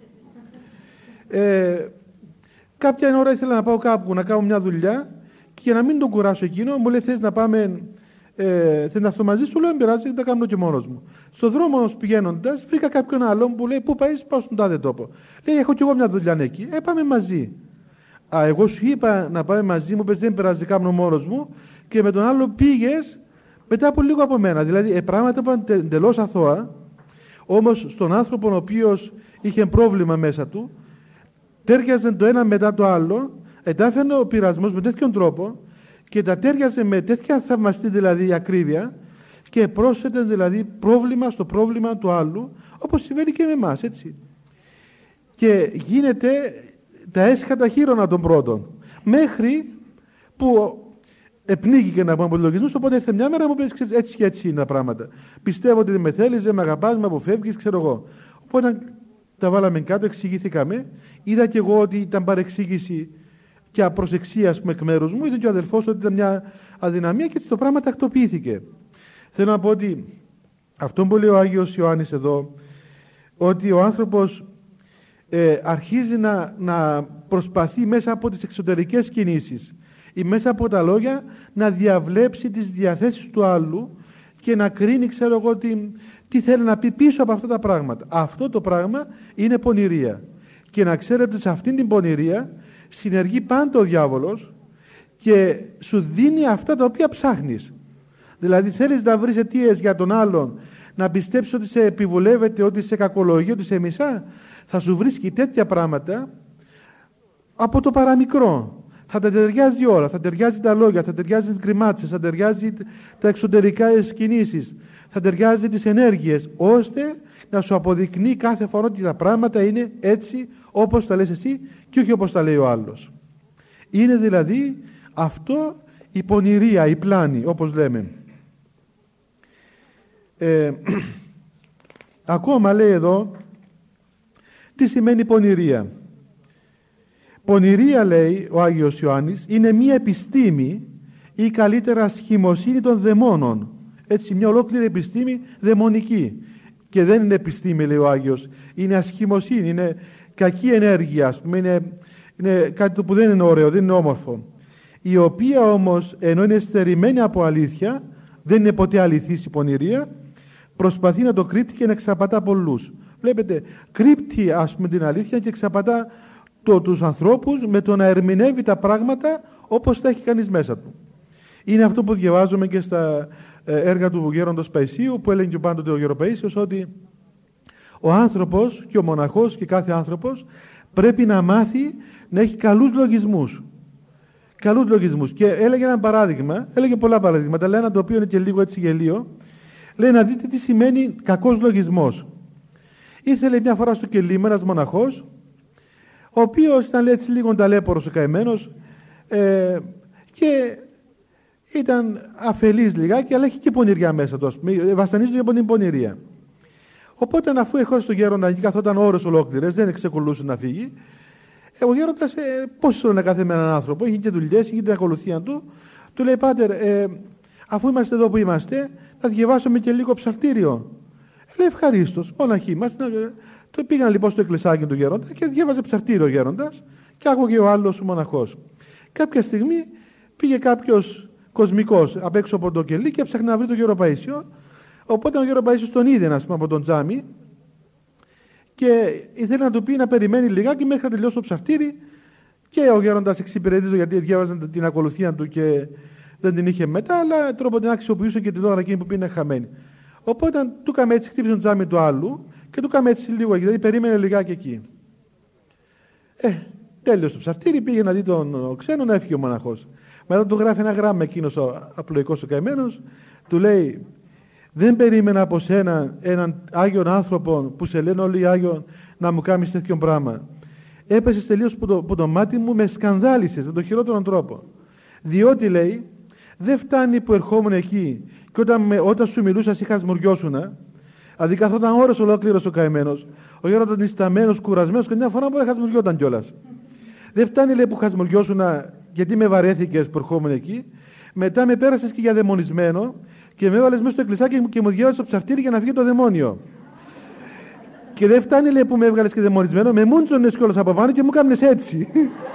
[SPEAKER 1] Ε, κάποια ώρα ήθελα να πάω κάπου να κάνω μια δουλειά και για να μην τον κουράσω εκείνο, μου λέει θες να πάμε. Ε, θες να έρθω μαζί σου, λέω δεν πειράζει, θα τα κάνω και μόνος μου. Στον δρόμο όμως πηγαίνοντας, βρήκα κάποιον άλλον που λέει πού πάει, πάω στον τάδε τόπο. Λέει έχω κι εγώ μια δουλειά εκεί. Ε, πάμε μαζί. Α, εγώ σου είπα να πάμε μαζί, μου πες δεν πειράζει, κάνω μόνος μου και με τον άλλο πήγες μετά από λίγο από μένα. Δηλαδή, ε, πράγματα που ήταν εντελώς αθώα, όμως στον άνθρωπο ο οποίος είχε πρόβλημα μέσα του, τέριαζε το ένα μετά το άλλο, ετάφερνε ο πειρασμός με τέτοιον τρόπο και τα τέριαζε με τέτοια θαυμαστή δηλαδή ακρίβεια και πρόσθεται δηλαδή πρόβλημα στο πρόβλημα του άλλου, όπως συμβαίνει και με εμάς, έτσι. Και γίνεται τα έσχατα χείρονα των πρώτων, μέχρι που επνίγηκε να πούμε από λογισμούς, οπότε ήρθε μια μέρα μου πει έτσι και έτσι είναι τα πράγματα. Πιστεύω ότι δεν με θέλεις, δεν με αγαπάς, με αποφεύγεις, ξέρω εγώ. Οπότε τα βάλαμε κάτω, εξηγήθηκαμε. Είδα και εγώ ότι ήταν παρεξήγηση και απροσεξία, ας πούμε, εκ μέρους μου. Είδε και ο αδελφός ότι ήταν μια αδυναμία και έτσι το πράγμα τακτοποιήθηκε. Θέλω να πω ότι αυτό που λέει ο Άγιος Ιωάννης εδώ, ότι ο άνθρωπος ε, αρχίζει να, να προσπαθεί μέσα από τις εξωτερικές κινήσεις ή μέσα από τα λόγια να διαβλέψει τις διαθέσεις του άλλου και να κρίνει, ξέρω εγώ, τι, τι θέλει να πει πίσω από αυτά τα πράγματα. Αυτό το πράγμα είναι πονηρία. Και να ξέρετε ότι σε αυτήν την πονηρία συνεργεί πάντα ο διάβολος και σου δίνει αυτά τα οποία ψάχνεις. Δηλαδή θέλεις να βρεις αιτίες για τον άλλον, να πιστέψεις ότι σε επιβουλεύεται, ότι σε κακολογεί, ότι σε μισά, θα σου βρίσκει τέτοια πράγματα από το παραμικρό. Θα τα ταιριάζει όλα, θα ταιριάζει τα λόγια, θα ταιριάζει τις γκριμάτσες, θα ταιριάζει τα εξωτερικά κινήσεις, θα ταιριάζει τις ενέργειες, ώστε να σου αποδεικνύει κάθε φορά ότι τα πράγματα είναι έτσι όπως τα λες εσύ και όχι όπως τα λέει ο άλλος. Είναι δηλαδή αυτό η πονηρία, η πλάνη, όπως λέμε. Ε, ακόμα λέει εδώ, τι σημαίνει πονηρία. Πονηρία, λέει ο Άγιος Ιωάννης, είναι μία επιστήμη ή καλύτερα σχημοσύνη των δαιμόνων. Έτσι, μια ολόκληρη επιστήμη δαιμονική. Και δεν είναι επιστήμη, λέει ο Άγιος, είναι ασχημοσύνη, είναι κακή ενέργεια, ας πούμε, είναι, είναι κάτι που δεν είναι ωραίο, δεν είναι όμορφο. Η οποία όμως, ενώ είναι στερημένη από αλήθεια, δεν είναι ποτέ αληθής η πονηρία, προσπαθεί να το κρύπτει και να εξαπατά πολλούς. Βλέπετε, κρύπτει, ας πούμε, την αλήθεια και εξαπατά το, τους ανθρώπους με το να ερμηνεύει τα πράγματα όπως τα έχει κανείς μέσα του. Είναι αυτό που διαβάζουμε και στα ε, έργα του Γέροντος Παϊσίου, που έλεγε και πάντοτε ο Γεροπαΐσιος, ότι ο άνθρωπος και ο μοναχός και κάθε άνθρωπος πρέπει να μάθει να έχει καλούς λογισμούς. Καλούς λογισμούς. Και έλεγε ένα παράδειγμα, έλεγε πολλά παραδείγματα, αλλά ένα το οποίο είναι και λίγο έτσι γελίο, λέει να δείτε τι σημαίνει κακός λογισμός. Ήρθε μια φορά στο κελί με ένας μοναχός, ο οποίος ήταν έτσι λίγο ταλέπορος ο καημένος ε, και ήταν αφελής λιγάκι, αλλά έχει και πονηριά μέσα του, ας πούμε, βασανίζεται από την πονηρία. Οπότε, αφού ερχόταν στον γέροντα εκεί, καθόταν ώρες ολόκληρες, δεν εξεκολούσε να φύγει, ο γέροντας, ε, πώς ήθελε να κάθε με έναν άνθρωπο, είχε και δουλειές, είχε την ακολουθία του, του λέει, πάτερ, ε, αφού είμαστε εδώ που είμαστε, θα διαβάσουμε και λίγο ψαλτήριο. Ε, λέει, ευχαρίστως, μοναχοί είμαστε. Το πήγαν λοιπόν στο εκκλησάκι του γέροντα και διάβαζε ψαλτήριο ο γέροντας και άκουγε ο άλλος ο μοναχός. Κάποια στιγμή πήγε κάποιος κοσμικός απ' έξω από το κελί και έψαχνε να βρει τον Γεροπαΐσιο. Οπότε ο Γεροπαΐσιος τον είδε, ας πούμε, από τον τζάμι και ήθελε να του πει να περιμένει λιγάκι μέχρι να τελειώσει το ψαλτήρι και ο γέροντας εξυπηρετεί γιατί διάβαζε την ακολουθία του και δεν την είχε μετά, αλλά τρόπο την αξιοποιούσε και την ώρα εκείνη που πήγαινε χαμένη. Οπότε του έκαμε έτσι, χτύπησε τον τζάμι του άλλου και του έκαμε έτσι λίγο, δηλαδή περίμενε λιγάκι εκεί. Ε, τέλειωσε το ψαλτήρι, πήγε να δει τον ξένο, να έφυγε ο μοναχός. Μετά του γράφει ένα γράμμα εκείνος ο απλοϊκός ο καημένος, του λέει, Δεν περίμενα από σένα έναν Άγιον άνθρωπο που σε λένε όλοι οι Άγιον να μου κάνεις τέτοιο πράγμα. Έπεσες τελείως που το, που το μάτι μου με σκανδάλισες με τον χειρότερο τρόπο. Διότι, λέει, δεν φτάνει που ερχόμουν εκεί και όταν, με, όταν σου μιλούσα ή χασμουριώσουνα, δηλαδή καθόταν ώρες ολόκληρος ο καημένος, ο γέροντας νησταμένος, κουρασμένος, και μια φορά που δεν χασμουριόταν κιόλας. Δεν φτάνει, λέει, που χασμουριώσουνα γιατί με βαρέθηκες που ερχόμουν εκεί, μετά με πέρασες και για δαιμονισμένο και με έβαλες μέσα στο εκκλησάκι μου και μου διάβασες το ψαρτήρι για να βγει το δαιμόνιο. Και δεν φτάνει, λέει, που με έβγαλες και δαιμονισμένο, με μούντζονες κιόλας από πάνω και μου κάμνες έτσι.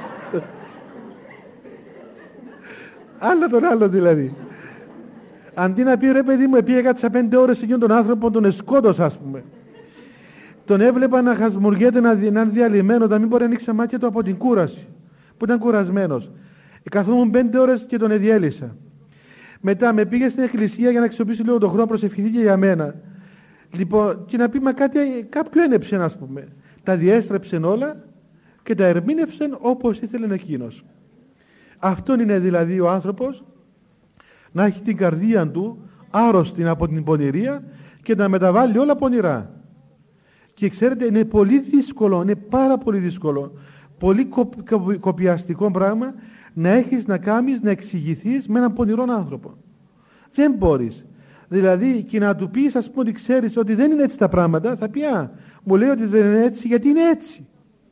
[SPEAKER 1] Άλλο τον άλλο δηλαδή. Αντί να πει, ρε παιδί μου, πήγε κάτι σαν πέντε ώρες εκείνον τον άνθρωπο, τον εσκότωσα, ας πούμε. Τον έβλεπα να χασμουριέται, να είναι διαλυμένο, να μην μπορεί να ανοίξει τα μάτια του από την κούραση, που ήταν κουρασμένος. Ε, καθόμουν πέντε ώρες και τον εδιέλυσα. Μετά με πήγε στην εκκλησία για να αξιοποιήσει λίγο τον χρόνο, προσευχηθήκε για μένα. Λοιπόν, και να πει, μα κάτι, κάποιο ένεψε, ας πούμε. Τα διέστρεψε όλα και τα ερμήνευσε όπως ήθελε εκείνος. Αυτόν είναι δηλαδή ο άνθρωπος να έχει την καρδία του άρρωστη από την πονηρία και να μεταβάλει όλα πονηρά. Και ξέρετε, είναι πολύ δύσκολο, είναι πάρα πολύ δύσκολο, πολύ κο, κο, κοπιαστικό πράγμα να έχεις να κάνεις, να εξηγηθείς με έναν πονηρό άνθρωπο. Δεν μπορείς. Δηλαδή, και να του πεις, ας πούμε, ότι ξέρεις ότι δεν είναι έτσι τα πράγματα, θα πει, α, μου λέει ότι δεν είναι έτσι, γιατί είναι έτσι.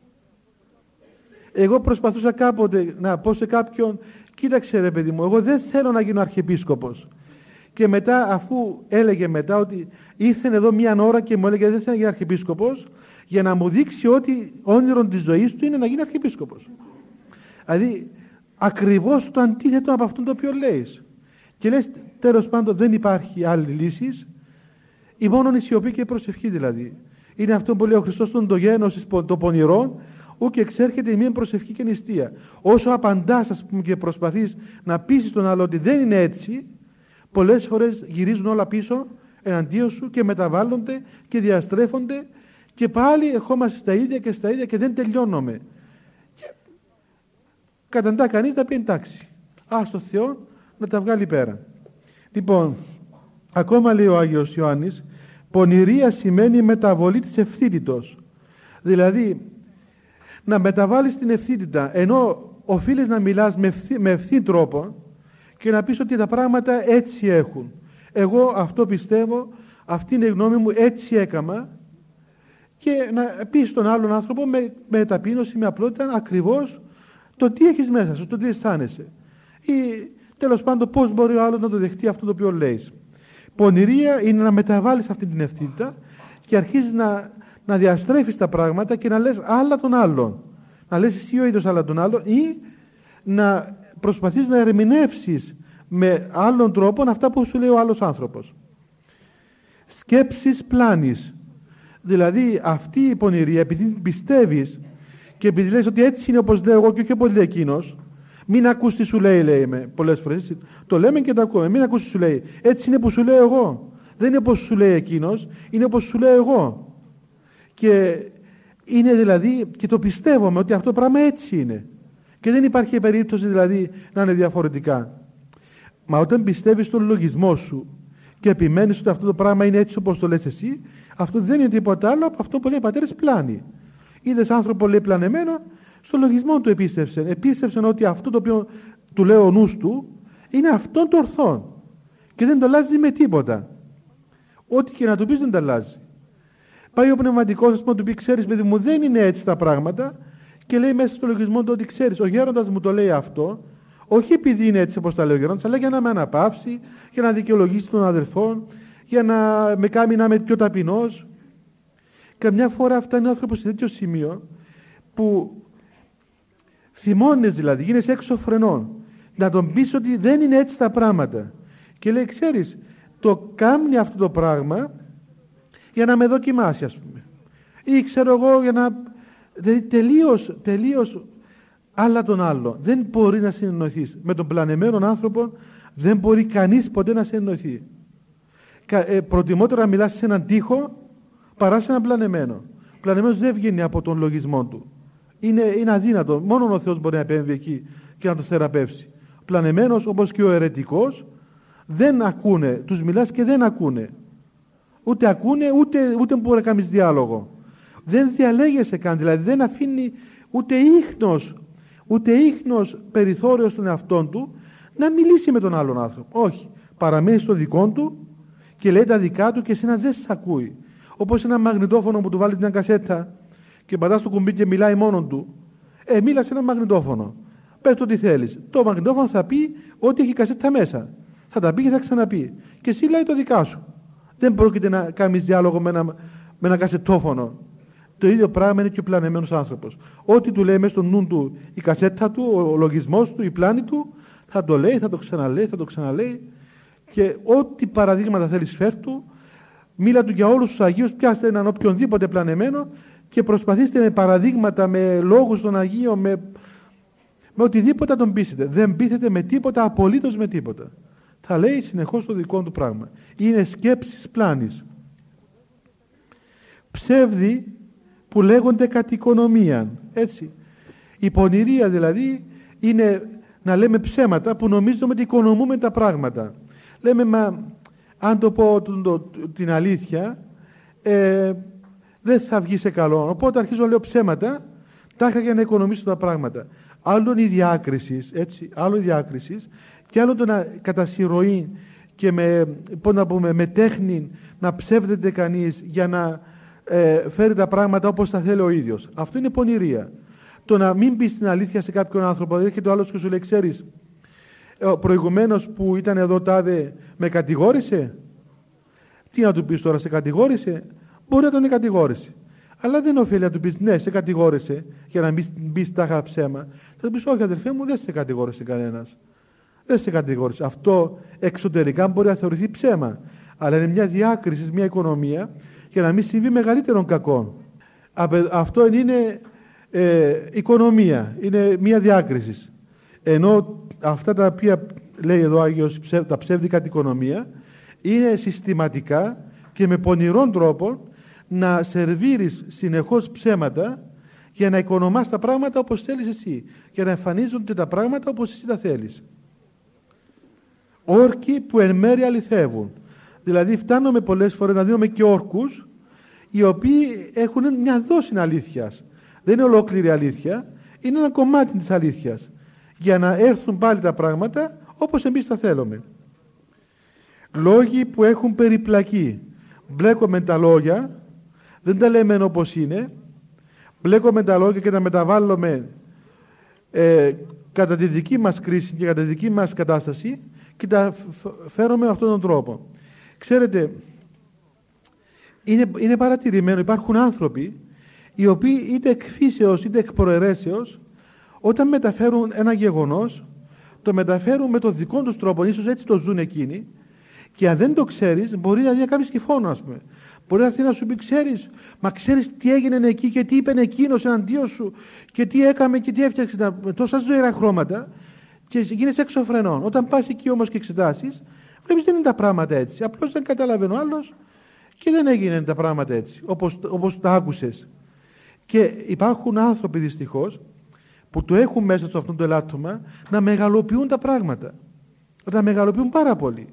[SPEAKER 1] Εγώ προσπαθούσα κάποτε να πω σε κάποιον, κοίταξε ρε παιδί μου, εγώ δεν θέλω να γίνω αρχιεπίσκοπος. Και μετά, αφού έλεγε μετά ότι ήρθε εδώ μία ώρα και μου έλεγε δεν θέλω να γίνει αρχιεπίσκοπος, για να μου δείξει ότι όνειρο της ζωής του είναι να γίνει αρχιεπίσκοπος. Δηλαδή, ακριβώς το αντίθετο από αυτό το οποίο λέει. Και λες, τέλος πάντων, δεν υπάρχει άλλη λύση, η μόνον η σιωπή και η προσευχή δηλαδή. Είναι αυτό που λέει ο Χριστός στον το γένος το πονηρό, ού και εξέρχεται η μία προσευχή και νηστεία. Όσο απαντάς, ας πούμε, και προσπαθείς να πείσεις τον άλλο ότι δεν είναι έτσι, πολλές φορές γυρίζουν όλα πίσω εναντίον σου και μεταβάλλονται και διαστρέφονται και πάλι ερχόμαστε στα ίδια και στα ίδια και δεν τελειώνουμε. Και καταντά κανείς να πει εντάξει, ας το Θεό να τα βγάλει πέρα. Λοιπόν, ακόμα λέει ο Άγιος Ιωάννης, πονηρία σημαίνει μεταβολή της ευθύτητος. Δηλαδή, να μεταβάλεις την ευθύτητα, ενώ οφείλεις να μιλάς με, ευθύ, με ευθύ τρόπο και να πεις ότι τα πράγματα έτσι έχουν. Εγώ αυτό πιστεύω, αυτή είναι η γνώμη μου, έτσι έκαμα, και να πεις στον άλλον άνθρωπο με, με ταπείνωση, με απλότητα, ακριβώς το τι έχεις μέσα σου, το τι αισθάνεσαι. Ή τέλος πάντων πώς μπορεί ο άλλος να το δεχτεί αυτό το οποίο λέει. Πονηρία είναι να μεταβάλεις αυτή την ευθύτητα και αρχίζεις να, να διαστρέφεις τα πράγματα και να λες άλλα τον άλλον. Να λες εσύ ο ίδιος άλλα τον άλλον ή να προσπαθείς να ερμηνεύσεις με άλλον τρόπο αυτά που σου λέει ο άλλος άνθρωπος. Σκέψεις πλάνης. Δηλαδή αυτή η πονηρία, επειδή πιστεύεις και επειδή λες ότι έτσι είναι όπως λέω εγώ και όχι όπως λέει εκείνος, μην ακούς τι σου λέει, λέει με πολλές φορές. Το λέμε και το ακούμε. Μην ακούς τι σου λέει. Έτσι είναι που σου λέω εγώ. Δεν είναι όπως σου λέει εκείνος, είναι όπως σου λέω εγώ. Και είναι δηλαδή, και το πιστεύουμε ότι αυτό το πράγμα έτσι είναι. Και δεν υπάρχει περίπτωση δηλαδή να είναι διαφορετικά. Μα όταν πιστεύεις στον λογισμό σου και επιμένεις ότι αυτό το πράγμα είναι έτσι όπως το λες εσύ, αυτό δεν είναι τίποτα άλλο από αυτό που λέει πατέρες πλάνη. Είδες άνθρωπο λέει πλανεμένο, στο λογισμό του επίστευσε. Επίστευσε ότι αυτό το οποίο του λέει ο νους του είναι αυτό το ορθό. Και δεν το αλλάζει με τίποτα. Ό,τι και να του πεις δεν το αλλάζει. Πάει ο πνευματικός, ας πούμε, του πει: ξέρεις, παιδί μου, δεν είναι έτσι τα πράγματα, και λέει μέσα στο λογισμό του ότι ξέρεις, ο γέροντας μου το λέει αυτό, όχι επειδή είναι έτσι όπως τα λέει ο γέροντας, αλλά για να με αναπαύσει, για να δικαιολογήσει τον αδελφό, για να με κάνει να είμαι πιο ταπεινός. Καμιά φορά φτάνει ο άνθρωπος σε τέτοιο σημείο που θυμώνεις δηλαδή, γίνεσαι έξω φρενών, να τον πεις ότι δεν είναι έτσι τα πράγματα. Και λέει: ξέρεις, το κάνει αυτό το πράγμα για να με δοκιμάσει, ας πούμε. Ή ξέρω εγώ για να... Δηλαδή τελείως, τελείως άλλα τον άλλο. Δεν μπορεί να συνεννοηθείς. Με τον πλανεμένο άνθρωπο δεν μπορεί κανείς ποτέ να συνεννοηθεί. Ε, προτιμότερα να μιλάς σε έναν τοίχο παρά σε έναν πλανεμένο. Ο πλανεμένος δεν βγαίνει από τον λογισμό του. Είναι, είναι αδύνατο. Μόνο ο Θεός μπορεί να επέμβει εκεί και να το θεραπεύσει. Ο πλανεμένος, όπως και ο αιρετικός, Δεν ακούνε. Τους μιλάς και δεν ακούνε. Ούτε ακούνε, ούτε, ούτε μπορεί να κάνεις διάλογο. Δεν διαλέγεσαι καν, δηλαδή δεν αφήνει ούτε ίχνος, ούτε ίχνος περιθώριο στον εαυτόν του να μιλήσει με τον άλλον άνθρωπο. Όχι. Παραμένει στο δικό του και λέει τα δικά του και εσένα δεν σε ακούει. Όπως ένα μαγνητόφωνο που του βάλεις μια κασέτα και πατάς το κουμπί και μιλάει μόνον του. Ε, μίλα σε ένα μαγνητόφωνο. Πες το τι θέλεις. Το μαγνητόφωνο θα πει ό,τι έχει κασέτα μέσα. Θα τα πει και θα ξαναπεί. Και εσύ λέει το δικά σου. Δεν πρόκειται να κάνεις διάλογο με ένα, με ένα κασετόφωνο. Το ίδιο πράγμα είναι και ο πλανεμένος άνθρωπος. Ό,τι του λέει μέσα στο νου του η κασέτα του, ο λογισμός του, η πλάνη του, θα το λέει, θα το ξαναλέει, θα το ξαναλέει. Και ό,τι παραδείγματα θέλεις φέρ του, μίλα του για όλους τους Αγίους, πιάστε έναν οποιονδήποτε πλανεμένο και προσπαθήστε με παραδείγματα, με λόγους των Αγίων, με, με οτιδήποτε τον πείσετε. Δεν πείθετε με τίποτα, απολύτως με τίποτα. Θα λέει συνεχώς το δικό του πράγμα. Είναι σκέψεις πλάνης. Ψεύδι που λέγονται κατ' οικονομία. Έτσι. Η πονηρία δηλαδή είναι να λέμε ψέματα που νομίζουμε ότι οικονομούμε τα πράγματα. Λέμε, μα αν το πω το, το, την αλήθεια, ε, δεν θα βγει σε καλό. Οπότε αρχίζω να λέω ψέματα, τάχα για να οικονομήσω τα πράγματα. Άλλον η διάκριση, έτσι, άλλο η διάκριση, και άλλο το να κατά συρροή και με, πώς να πούμε, με τέχνη να ψεύδεται κανείς για να ε, φέρει τα πράγματα όπως τα θέλει ο ίδιος. Αυτό είναι πονηρία. Το να μην πεις την αλήθεια σε κάποιον άνθρωπο, έρχεται ο άλλος και σου λέει, ξέρεις, προηγουμένως που ήταν εδώ τάδε με κατηγόρησε. Τι να του πεις τώρα, σε κατηγόρησε? Μπορεί να τον κατηγόρησε. Αλλά δεν οφείλει να του πεις ναι, σε κατηγόρησε, για να μην μπεις τάχα ψέμα. Θα του πεις, όχι αδερφέ μου, δεν σε κατηγόρησε κανένας. Δεν σε κατηγόρησε. Αυτό εξωτερικά μπορεί να θεωρηθεί ψέμα. Αλλά είναι μια διάκριση, μια οικονομία, για να μην συμβεί μεγαλύτερων κακών. Αυτό είναι ε, οικονομία, είναι μια διάκριση. Ενώ αυτά τα οποία λέει εδώ ο Άγιος, τα ψεύδικα την οικονομία, είναι συστηματικά και με πονηρόν τρόπο να σερβίρεις συνεχώς ψέματα για να οικονομάς τα πράγματα όπως θέλεις εσύ, για να εμφανίζονται τα πράγματα όπως εσύ τα θέλεις. Όρκοι που εν μέρει αληθεύουν. Δηλαδή φτάνουμε πολλές φορές να δίνουμε και όρκους οι οποίοι έχουν μια δόση αλήθειας. Δεν είναι ολόκληρη αλήθεια, είναι ένα κομμάτι της αλήθειας. Για να έρθουν πάλι τα πράγματα όπως εμείς τα θέλουμε. Λόγοι που έχουν περιπλακεί. Μπλέκουμε τα λόγια, δεν τα λέμε όπως είναι, μπλέκουμε τα λόγια και τα μεταβάλλουμε ε, κατά τη δική μας κρίση και κατά τη δική μας κατάσταση και τα φέρουμε με αυτόν τον τρόπο. Ξέρετε, είναι, είναι παρατηρημένο, υπάρχουν άνθρωποι οι οποίοι είτε εκ φύσεως είτε εκ προαιρέσεως, όταν μεταφέρουν ένα γεγονός, το μεταφέρουν με τον δικό τους τρόπο, ίσως έτσι το ζουν εκείνοι, και αν δεν το ξέρεις, μπορεί να δει να κάνεις τυφώνο, ας πούμε. Μπορεί να έρθει να σου πει, ξέρεις, μα ξέρεις τι έγινε εκεί και τι είπε εκείνος εναντίον σου και τι έκαμε και τι έφτιαξε, με τόσα ζωηρά χρώματα και γίνεσαι εξωφρενών. Όταν πας εκεί όμως και εξετάσεις, βλέπεις δεν είναι τα πράγματα έτσι. Απλώς δεν καταλαβαίνει ο άλλος και δεν έγινε τα πράγματα έτσι, όπως, όπως τα άκουσες. Και υπάρχουν άνθρωποι δυστυχώς που το έχουν μέσα του αυτό το ελάττωμα να μεγαλοποιούν τα πράγματα. Να τα μεγαλοποιούν πάρα πολύ.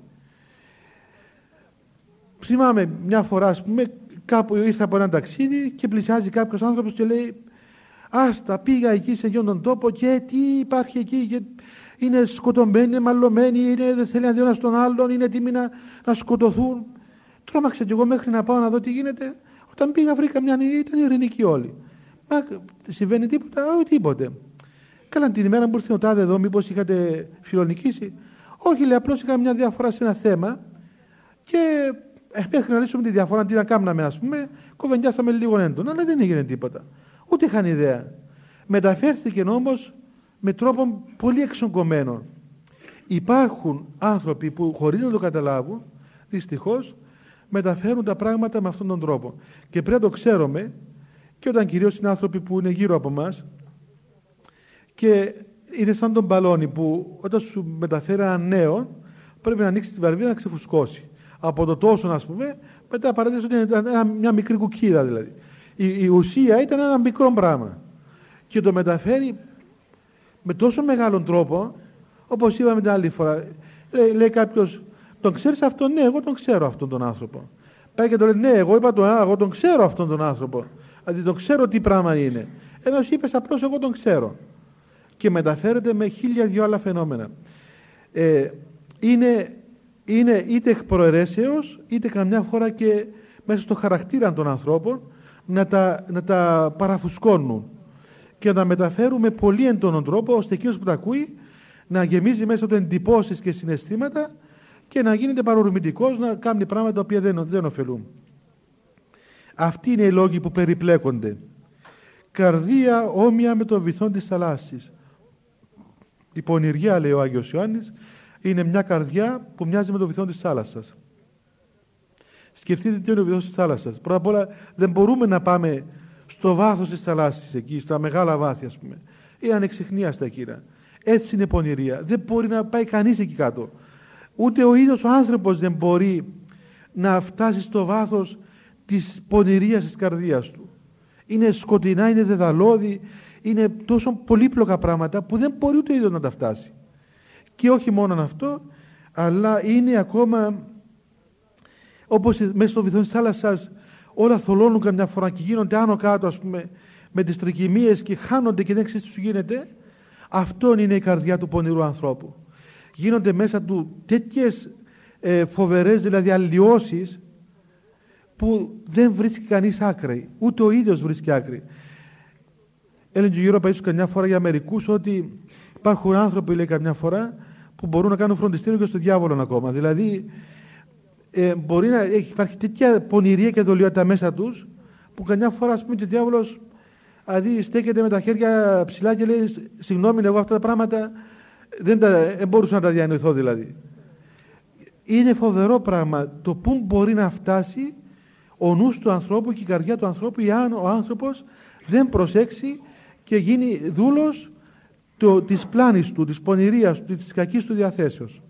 [SPEAKER 1] Θυμάμαι μια φορά, ας πούμε, κάπου ήρθα από ένα ταξίδι και πλησιάζει κάποιος άνθρωπος και λέει, άστα, πήγα εκεί σε αυτόν τον τόπο και τι υπάρχει εκεί, και είναι σκοτωμένοι, είναι μαλλωμένοι, είναι, δεν θέλει να δει ένας τον άλλον, είναι έτοιμοι να, να σκοτωθούν. Τρόμαξα κι εγώ μέχρι να πάω να δω τι γίνεται. Όταν πήγα βρήκα μια, ήταν ειρηνική όλοι. Μα συμβαίνει τίποτα? Όχι τίποτε. Καλά, την ημέρα που ήρθε ο τάδε εδώ, μήπως είχατε φιλονικήσει? Όχι, λέει, απλώς είχα μια διαφορά σε ένα θέμα και ε, μέχρι να λύσουμε τη διαφορά, αντί να κάνουμε, ας πούμε, κοβεντιάσαμε λίγο έντονα, αλλά δεν έγινε τίποτα. Ούτε είχαν ιδέα. Μεταφέρθηκε όμως με τρόπο πολύ εξογκωμένο. Υπάρχουν άνθρωποι που χωρίς να το καταλάβουν, δυστυχώς, μεταφέρουν τα πράγματα με αυτόν τον τρόπο. Και πρέπει να το ξέρουμε, και όταν κυρίως είναι άνθρωποι που είναι γύρω από μας, και είναι σαν τον μπαλόνι που όταν σου μεταφέρει έναν νέο, πρέπει να ανοίξει τη βαλβίδα να ξεφουσκώσει. Από το τόσο, ας πούμε, μετά παρατηρήσει ότι είναι μια μικρή κουκκίδα δηλαδή. Η, η ουσία ήταν ένα μικρό πράγμα. Και το μεταφέρει με τόσο μεγάλον τρόπο, όπως είπαμε την άλλη φορά. Λέει, λέει κάποιος, Τον ξέρεις αυτόν? Ναι, εγώ τον ξέρω αυτόν τον άνθρωπο. Πάει και το λέει, ναι, εγώ είπα τον, εγώ τον ξέρω αυτόν τον άνθρωπο. Δηλαδή τον ξέρω τι πράγμα είναι. Ενώ εσύ είπες απλώς εγώ τον ξέρω. Και μεταφέρεται με χίλια δυο άλλα φαινόμενα. Ε, είναι, είναι είτε εκ προαιρέσεως, είτε καμιά φορά και μέσα στο χαρακτήρα των ανθρώπων να τα, να τα παραφουσκώνουν και να τα μεταφέρουν με πολύ έντονο τρόπο, ώστε εκείνος που τα ακούει να γεμίζει μέσα του εντυπώσεις και συναισθήματα και να γίνεται παρορμητικός, να κάνει πράγματα τα οποία δεν, δεν ωφελούν. Αυτοί είναι οι λόγοι που περιπλέκονται. Καρδία όμοια με το βυθό της θαλάσσης. Η πονηριά, λέει ο Άγιος Ιωάννης, είναι μια καρδιά που μοιάζει με το βυθό της θάλασσας. Σκεφτείτε τι είναι ο βυθός της θάλασσας. Πρώτα απ' όλα δεν μπορούμε να πάμε στο βάθος της θαλάσσης εκεί, στα μεγάλα βάθη ας πούμε. Είναι ανεξιχνίαστα εκείνα. Έτσι είναι πονηρία. Δεν μπορεί να πάει κανείς εκεί κάτω. Ούτε ο ίδιος ο άνθρωπος δεν μπορεί να φτάσει στο βάθος της πονηρίας της καρδίας του. Είναι σκοτεινά, είναι δεδαλώδη, είναι τόσο πολύπλοκα πράγματα που δεν μπορεί ούτε ο ίδιος να τα φτάσει. Και όχι μόνο αυτό, αλλά είναι ακόμα όπως μέσα στο βυθό της θάλασσας όλα θολώνουν καμιά φορά και γίνονται άνω κάτω ας πούμε με τις τρικυμίες και χάνονται και δεν ξέρεις τι σου γίνεται. Αυτό είναι η καρδιά του πονηρού ανθρώπου. Γίνονται μέσα του τέτοιες ε, φοβερές δηλαδή αλλοιώσεις που δεν βρίσκει κανείς άκρη. Ούτε ο ίδιος βρίσκει άκρη. Έλεγε γύρω από ίσως καμιά φορά για μερικούς ότι υπάρχουν άνθρωποι, λέει καμιά φορά, που μπορούν να κάνουν φροντιστήριο και στο διάβολο ακόμα. Δηλαδή, ε, μπορεί να έχει, υπάρχει τέτοια πονηρία και δολιότητα μέσα τους, που καμιά φορά, ας πούμε, και ο διάβολος δηλαδή, στέκεται με τα χέρια ψηλά και λέει: συγγνώμη, εγώ αυτά τα πράγματα δεν, τα, δεν μπορούσα να τα διανοηθώ, δηλαδή. Είναι φοβερό πράγμα το πού μπορεί να φτάσει ο νους του ανθρώπου και η καρδιά του ανθρώπου, εάν ο άνθρωπος δεν προσέξει και γίνει δούλος το, της πλάνης του, της πονηρίας του, της κακής του διαθέσεως.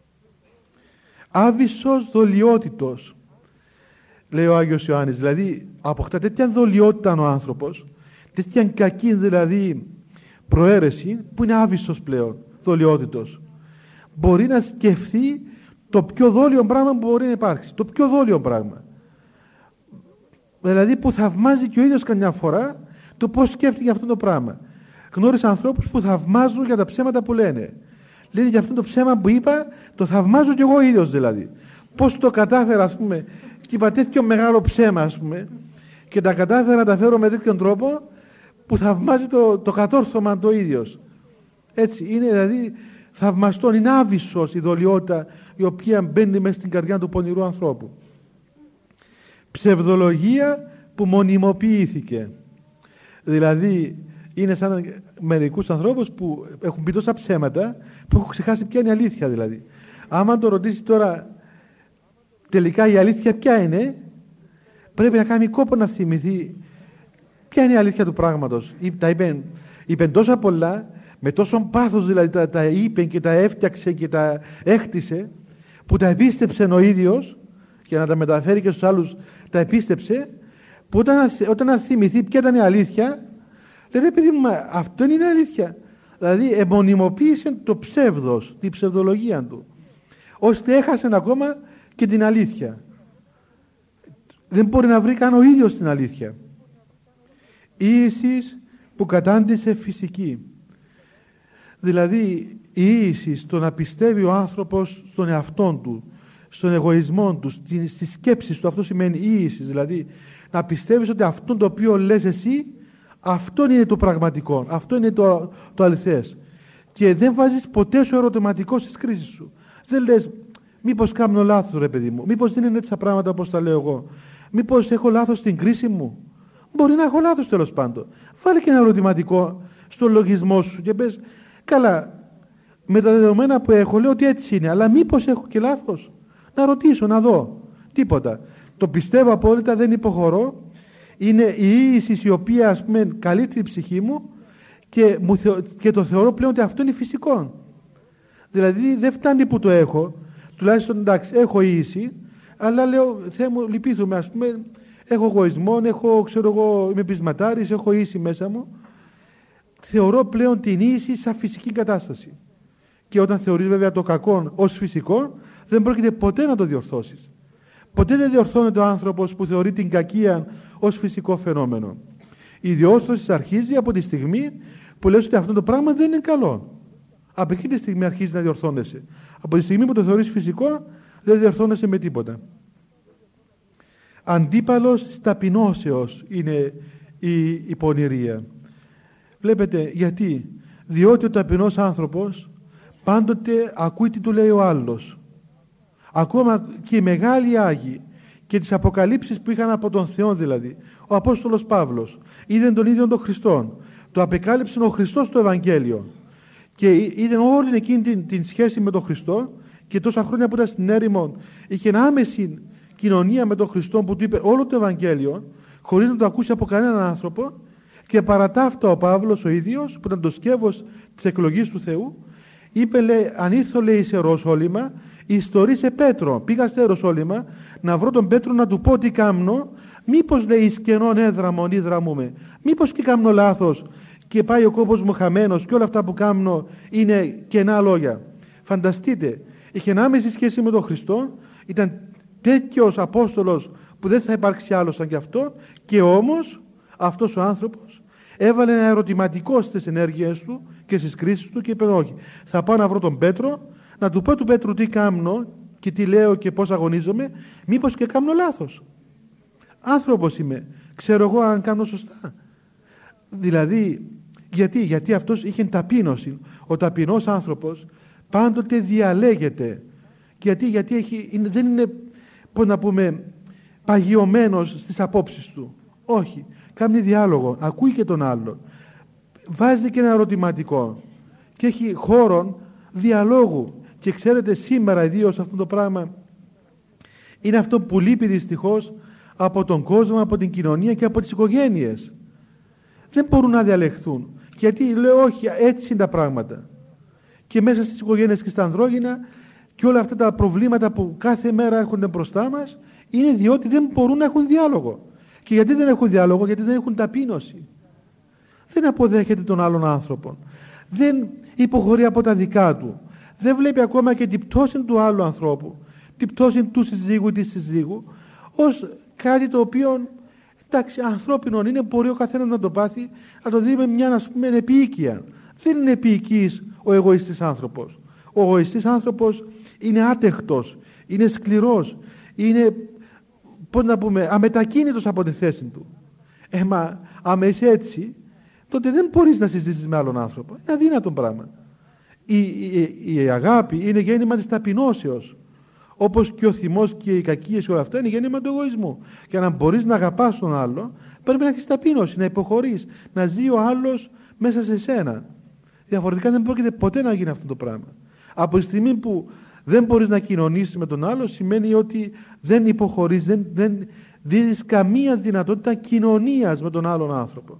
[SPEAKER 1] Άβυσσος δολιότητος, λέει ο Άγιος Ιωάννης. Δηλαδή, αποκτά τέτοια δολιότητα ο άνθρωπος, τέτοια κακή δηλαδή προαίρεση, που είναι άβυσσος πλέον, δολιότητος. Μπορεί να σκεφτεί το πιο δόλιο πράγμα που μπορεί να υπάρξει. Το πιο δόλιο πράγμα. Δηλαδή που θαυμάζει και ο ίδιος καμιά φορά το πώς σκέφτηκε αυτό το πράγμα. Γνώρισα ανθρώπους που θαυμάζουν για τα ψέματα που λένε. Λένε για αυτό το ψέμα που είπα, το θαυμάζω κι εγώ ίδιος δηλαδή. Πώς το κατάφερα, ας πούμε, και είπα τέτοιο μεγάλο ψέμα, ας πούμε, και τα κατάφερα να τα φέρω με τέτοιον τρόπο που θαυμάζει το, το κατόρθωμα το ίδιος. Έτσι, είναι δηλαδή θαυμαστόν, είναι άβυσσος η δολιότητα η οποία μπαίνει μέσα στην καρδιά του πονηρού ανθρώπου. Ψευδολογία που μονιμοποιήθηκε. Δηλαδή, είναι σαν μερικούς ανθρώπους που έχουν πει τόσα ψέματα που έχουν ξεχάσει ποια είναι η αλήθεια, δηλαδή. Άμα το ρωτήσει τώρα τελικά η αλήθεια ποια είναι, πρέπει να κάνει κόπο να θυμηθεί ποια είναι η αλήθεια του πράγματος. Τα είπε, είπε τόσα πολλά, με τόσο πάθος δηλαδή τα, τα είπε και τα έφτιαξε και τα έκτισε, που τα επίστεψε ο ίδιος, για να τα μεταφέρει και στους άλλους, τα επίστεψε, που όταν, όταν θυμηθεί ποια ήταν η αλήθεια, λέει, παιδί μου, αυτό είναι η αλήθεια. Δηλαδή, αιμονιμοποίησε το ψεύδος, την ψευδολογία του, ώστε έχασε ακόμα και την αλήθεια. Δεν μπορεί να βρει καν ο ίδιος την αλήθεια. Ίησης που κατάντησε φυσική. Δηλαδή, η ίηση στο να πιστεύει ο άνθρωπος στον εαυτόν του, στον εγωισμό του, στις σκέψεις του, αυτό σημαίνει ίηση. Δηλαδή, να πιστεύεις ότι αυτό το οποίο λες εσύ, αυτό είναι το πραγματικό, αυτό είναι το, το αληθές. Και δεν βάζεις ποτέ σου ερωτηματικό στις κρίσεις σου. Δεν λες, μήπως κάνω λάθος ρε παιδί μου, μήπως δεν είναι έτσι τα πράγματα όπως τα λέω εγώ, μήπως έχω λάθος στην κρίση μου. Μπορεί να έχω λάθος τέλος πάντων. Βάλε και ένα ερωτηματικό στο λογισμό σου και πες, καλά, με τα δεδομένα που έχω λέω ότι έτσι είναι, αλλά μήπως έχω και λάθος. Να ρωτήσω, να δω. Τίποτα. Το πιστεύω απόλυτα, δεν υποχωρώ. Είναι η ίηση η οποία, ας πούμε, καλύπτει την ψυχή μου και, μου θεω... και το θεωρώ πλέον ότι αυτό είναι φυσικό. Δηλαδή δεν φτάνει που το έχω, τουλάχιστον εντάξει, έχω ίηση, αλλά λέω, Θεέ μου, λυπήθουμε, ας πούμε, έχω εγωισμό, έχω, ξέρω εγώ, είμαι πεισματάρης, έχω ίηση μέσα μου. Θεωρώ πλέον την ίηση σαν φυσική κατάσταση. Και όταν θεωρείς βέβαια το κακό ως φυσικό, δεν πρόκειται ποτέ να το διορθώσεις. Ποτέ δεν διορθώνεται ο άνθρωπος που θεωρεί την κακία ως φυσικό φαινόμενο. Η διόρθωση αρχίζει από τη στιγμή που λες ότι αυτό το πράγμα δεν είναι καλό. Από εκείνη τη στιγμή αρχίζει να διορθώνεσαι. Από τη στιγμή που το θεωρείς φυσικό, δεν διορθώνεσαι με τίποτα. Αντίπαλος της ταπεινώσεως είναι η, η πονηρία. Βλέπετε γιατί. Διότι ο ταπεινός άνθρωπος πάντοτε ακούει τι του λέει ο άλλος. Ακόμα και οι μεγάλοι Άγιοι και τις αποκαλύψεις που είχαν από τον Θεό, δηλαδή ο Απόστολος Παύλος είδε τον ίδιο τον Χριστόν, το απεκάλυψε ο Χριστός στο Ευαγγέλιο και είδε όλη εκείνη την, την σχέση με τον Χριστό, και τόσα χρόνια που ήταν στην έρημο είχε άμεση κοινωνία με τον Χριστό που του είπε όλο το Ευαγγέλιο χωρίς να το ακούσει από κανέναν άνθρωπο. Και παρά τα αυτά ο Παύλος ο ίδιος, που ήταν το σκεύος της εκλογής του Θεού, είπε, λέει, αν ήρθω, λέει, σε Ιεροσόλυμα, ιστορεί σε Πέτρο. Πήγα στο Ιεροσόλυμα να βρω τον Πέτρο να του πω τι κάμνω, μήπως, λέει, σκενών έδραμον ή δραμούμε, μήπως και κάμνω λάθος και πάει ο κόπος μου χαμένος και όλα αυτά που κάμνω είναι κενά λόγια. Φανταστείτε, είχε άμεση σχέση με τον Χριστό, ήταν τέτοιος Απόστολος που δεν θα υπάρξει άλλος σαν κι αυτό, και όμως αυτός ο άνθρωπος έβαλε ένα ερωτηματικό στις ενέργειες του και στις κρίσεις του και είπε όχι, θα πάω να βρω τον Πέτρο, να του πω του Πέτρου τι κάμνω και τι λέω και πώς αγωνίζομαι, μήπως και κάμνω λάθος. Άνθρωπος είμαι, ξέρω εγώ αν κάνω σωστά. Δηλαδή, γιατί, γιατί αυτός είχε ταπείνωση. Ο ταπεινός άνθρωπος πάντοτε διαλέγεται. Γιατί, γιατί έχει, είναι, δεν είναι, πώς να πούμε, παγιωμένος στις απόψεις του. Όχι. Κάνει διάλογο, ακούει και τον άλλον. Βάζει και ένα ερωτηματικό. Και έχει χώρο διαλόγου. Και ξέρετε, σήμερα ιδίως αυτό το πράγμα είναι αυτό που λείπει δυστυχώς από τον κόσμο, από την κοινωνία και από τις οικογένειες. Δεν μπορούν να διαλεχθούν. Γιατί λέω όχι, έτσι είναι τα πράγματα. Και μέσα στις οικογένειες και στα ανδρόγυνα και όλα αυτά τα προβλήματα που κάθε μέρα έρχονται μπροστά μας είναι διότι δεν μπορούν να έχουν διάλογο. Και γιατί δεν έχουν διάλογο? Γιατί δεν έχουν ταπείνωση. Δεν αποδέχεται τον άλλον άνθρωπο. Δεν υποχωρεί από τα δικά του. Δεν βλέπει ακόμα και την πτώση του άλλου ανθρώπου, την πτώση του συζύγου ή της συζύγου, ως κάτι το οποίο, εντάξει, ανθρώπινο είναι, μπορεί ο καθένας να το πάθει, να το δει με μια, ας πούμε, επίοικια. Δεν είναι επίοικης ο εγωιστής άνθρωπος. Ο εγωιστής άνθρωπος είναι άτεχτος, είναι σκληρός, είναι, πώς να πούμε, αμετακίνητος από τη θέση του. Ε, μα, άμα είσαι έτσι, τότε δεν μπορείς να συζητήσεις με άλλον άνθρωπο. Είναι αδύνατο πράγμα. Η, η, η αγάπη είναι γέννημα της ταπεινώσεως. Όπως και ο θυμός και οι κακίες και όλα αυτά είναι γέννημα του εγωισμού. Και να μπορείς να αγαπάς τον άλλο, πρέπει να έχεις ταπείνωση, να υποχωρείς, να ζει ο άλλος μέσα σε σένα. Διαφορετικά δεν πρόκειται ποτέ να γίνει αυτό το πράγμα. Από τη στιγμή που δεν μπορείς να κοινωνήσεις με τον άλλο, σημαίνει ότι δεν υποχωρείς, δεν, δεν δίνεις καμία δυνατότητα κοινωνίας με τον άλλον άνθρωπο.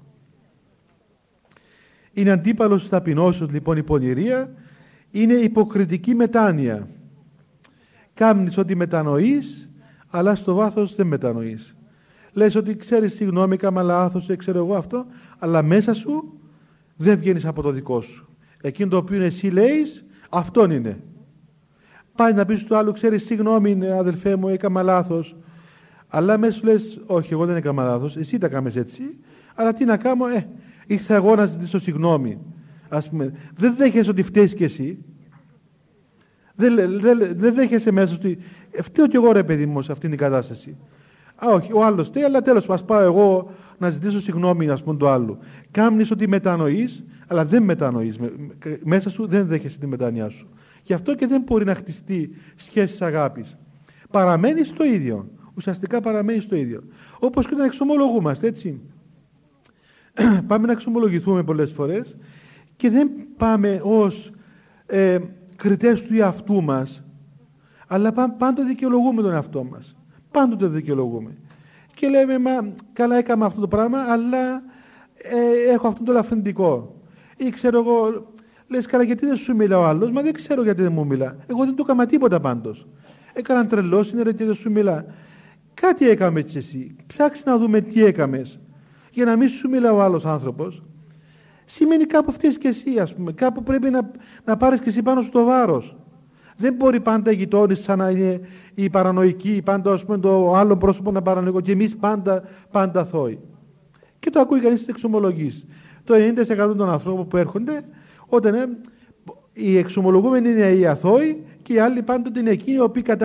[SPEAKER 1] Είναι αντίπαλος της ταπεινώσεως, λοιπόν, η πονηρία, είναι υποκριτική μετάνοια. Κάμνεις ότι μετανοείς, αλλά στο βάθος δεν μετανοείς. Λες ότι ξέρεις, συγγνώμη, κάμα λάθος, ξέρω εγώ αυτό, αλλά μέσα σου δεν βγαίνεις από το δικό σου. Εκείνο το οποίο εσύ λέεις, αυτόν είναι. Πάει να πεις του άλλου, ξέρεις, συγγνώμη, αδελφέ μου, έκαμα λάθος, αλλά μέσα σου λες, όχι, εγώ δεν έκαμα λάθος, εσύ τα κάμες έτσι, αλλά τι να κάνω, ε, ήρθα εγώ να ζητήσω συγγνώμη. Ας πούμε, δεν δέχεσαι ότι φταίεις κι εσύ. Δεν, δεν, δεν δέχεσαι μέσα ότι φταίω κι εγώ, ρε παιδί μου, σε αυτήν την κατάσταση. Α, όχι, ο άλλος φταίει, αλλά τέλος, ας πάω εγώ να ζητήσω συγγνώμη, ας πούμε, του άλλου. Κάμνεις ότι μετανοείς, αλλά δεν μετανοείς. Μέσα σου δεν δέχεσαι τη μετάνοια σου. Γι' αυτό και δεν μπορεί να χτιστεί σχέσεις αγάπης. Παραμένεις το ίδιο. Ουσιαστικά παραμένεις το ίδιο. Όπως και να εξομολογούμαστε, έτσι. Πάμε να εξομολογηθούμε πολλές φορές και δεν πάμε ως ε, κριτές του εαυτού μας, αλλά πάντοτε δικαιολογούμε τον εαυτό μας. Πάντοτε δικαιολογούμε. Και λέμε, μα καλά έκανα αυτό το πράγμα, αλλά ε, έχω αυτό το ελαφρυντικό. Ή ξέρω εγώ, λες, καλά, γιατί δεν σου μιλά ο άλλος? Μα δεν ξέρω γιατί δεν μου μιλά. Εγώ δεν του έκανα τίποτα πάντως. Έκαναν τρελός, είναι, ρε, και δεν σου μιλά. Κάτι έκαμε κι εσύ. Ψάξε να δούμε τι έκαμες. Για να μην σου μιλά ο άλλος άνθρωπος, σημαίνει κάπου φταίεις και εσύ, ας πούμε. Κάπου πρέπει να, να πάρεις και εσύ πάνω σου το βάρος. Δεν μπορεί πάντα οι γειτόνες σαν να είναι οι παρανοϊκοί, πάντα ας πούμε, το άλλο πρόσωπο να παρανοϊκό και εμείς πάντα, πάντα αθώοι. Και το ακούει κανείς στις εξομολογήσεις. Το ενενήντα τοις εκατό των ανθρώπων που έρχονται, όταν είναι, οι εξομολογούμενοι είναι οι αθώοι και οι άλλοι πάντοτε είναι εκείνοι οι οποίοι κατά.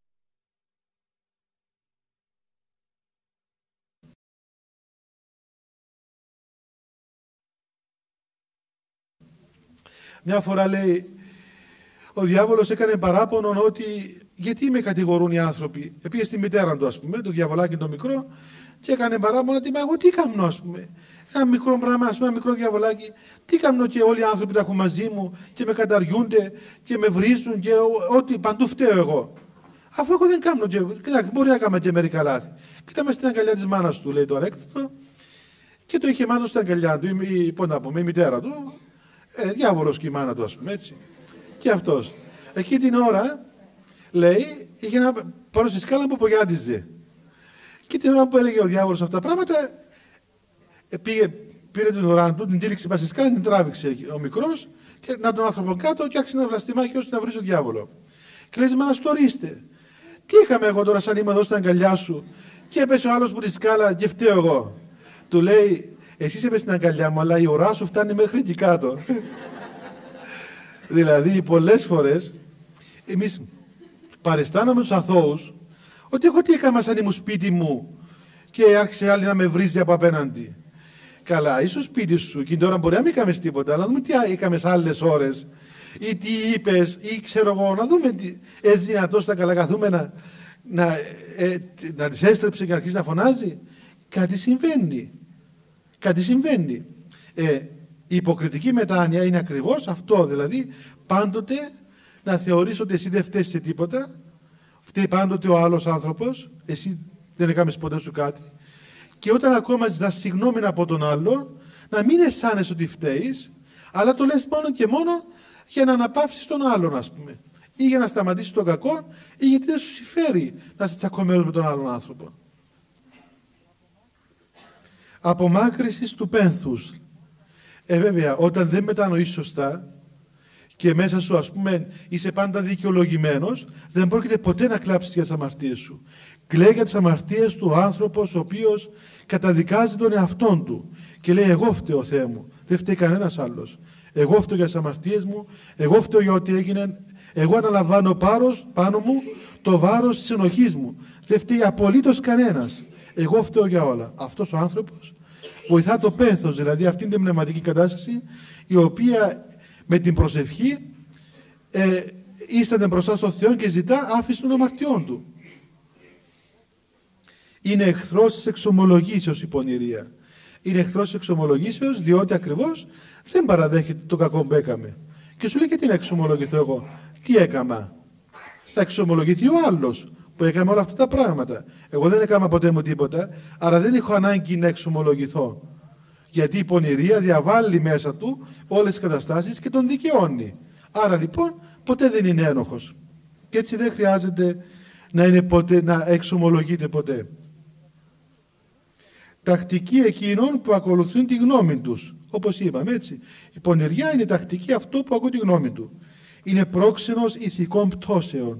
[SPEAKER 1] Μια φορά λέει, ο διάβολος έκανε παράπονο ότι γιατί με κατηγορούν οι άνθρωποι. Επήγε στη μητέρα του, ας πούμε, το διαβολάκι το μικρό, και έκανε παράπονο ότι μα εγώ τι κάνω, ας πούμε. Ένα μικρό πράγμα, ας πούμε, ένα μικρό διαβολάκι, τι κάνω και όλοι οι άνθρωποι τα έχουν μαζί μου και με καταργούνται και με βρίζουν και ό,τι παντού φταίω εγώ. Αφού εγώ δεν κάνω και. Κοιτάξτε, μπορεί να κάνω και μερικά λάθη. Κοίτα με στην αγκαλιά της μάνας του, λέει το ανέκδοτο, και το είχε μάνα στην αγκαλιά του, η, πώς να πούμε, η μητέρα του. Ε, διάβολος και η μάνα του, ας πούμε, έτσι. Και αυτός. Εκεί την ώρα, λέει, είχε ένα πάνω στη σκάλα που απογιάτιζε. Και την ώρα που έλεγε ο διάβολος αυτά τα πράγματα, ε, πήγε, πήρε την ώρα του, την τύλιξε πάνω στη σκάλα, την τράβηξε ο μικρός, και να τον άνθρωπο κάτω, και άρχισε ένα βλαστημάκι ώστε να βρει τον διάβολο. Και λέει, μα να στο ορίστε. Τι είχαμε εγώ τώρα, σαν είμαι εδώ στην αγκαλιά σου, και έπεσε ο άλλος που τη σκάλα, και φταίω εγώ. Του λέει, εσύ είσαι μες στην αγκαλιά μου, αλλά η ουρά σου φτάνει μέχρι εκεί κάτω. Δηλαδή, πολλές φορές, εμείς παριστάναμε τους αθώους, ότι εγώ τι έκανα σαν ήμουν σπίτι μου και άρχισε άλλη να με βρίζει από απέναντι. Καλά, είσαι στο σπίτι σου και τώρα μπορεί να μην έκαμες τίποτα, αλλά να δούμε τι έκαμες άλλες ώρες, ή τι είπες, ή ξέρω εγώ, να δούμε τι. Έτσι δυνατό στα καλακαθούμενα να, ε, να τις έστρεψε και να αρχίσει να φωνάζει. Κάτι συμβαίνει. Κάτι συμβαίνει. Ε, η υποκριτική μετάνοια είναι ακριβώς αυτό, δηλαδή πάντοτε να θεωρείς ότι εσύ δεν φταίς σε τίποτα, φταίει πάντοτε ο άλλος άνθρωπος, εσύ δεν έκαμες ποτέ σου κάτι, και όταν ακόμα ζητάς συγγνώμη από τον άλλο, να μην αισθάνεσαι ότι φταίεις, αλλά το λες μόνο και μόνο για να αναπαύσεις τον άλλον, ας πούμε, ή για να σταματήσεις τον κακό, ή γιατί δεν σου συμφέρει να είσαι τσακωμένος με τον άλλον άνθρωπο. Απομάκρυσης του πένθους. Ε, βέβαια, όταν δεν μετανοείς σωστά και μέσα σου, ας πούμε, είσαι πάντα δικαιολογημένος, δεν πρόκειται ποτέ να κλάψεις για τις αμαρτίες σου. Κλαίει για τις αμαρτίες του ο άνθρωπος ο οποίος καταδικάζει τον εαυτόν του και λέει, εγώ φταίω, Θεέ μου, δεν φταίει κανένας άλλος. Εγώ φταίω για τις αμαρτίες μου, εγώ φταίω για ό,τι έγινε, εγώ αναλαμβάνω πάρος, πάνω μου το βάρος της ενοχής μου. Δεν φταίει απολύτως κανένας. Εγώ φταίω για όλα. Αυτός ο άνθρωπος βοηθά το πένθος, δηλαδή αυτήν την πνευματική κατάσταση, η οποία με την προσευχή ε, ίσταται μπροστά στον Θεό και ζητά άφηση των αμαρτιών του. Είναι εχθρός της εξομολογήσεως η πονηρία. Είναι εχθρός της εξομολογήσεως διότι ακριβώς δεν παραδέχεται το κακό που έκαμε. Και σου λέει, και τι να εξομολογηθώ εγώ. Τι έκαμα. Θα εξομολογηθεί ο άλλος που έκαμε όλα αυτά τα πράγματα. Εγώ δεν έκανα ποτέ μου τίποτα, άρα δεν έχω ανάγκη να εξομολογηθώ. Γιατί η πονηρία διαβάλλει μέσα του όλες τις καταστάσεις και τον δικαιώνει. Άρα λοιπόν ποτέ δεν είναι ένοχος. Και έτσι δεν χρειάζεται να, είναι ποτέ, να εξομολογείται ποτέ. Τακτική εκείνων που ακολουθούν τη γνώμη τους. Όπως είπαμε, έτσι. Η πονηριά είναι τακτική αυτό που ακούν τη γνώμη του. Είναι πρόξενος ηθικών πτώσεων.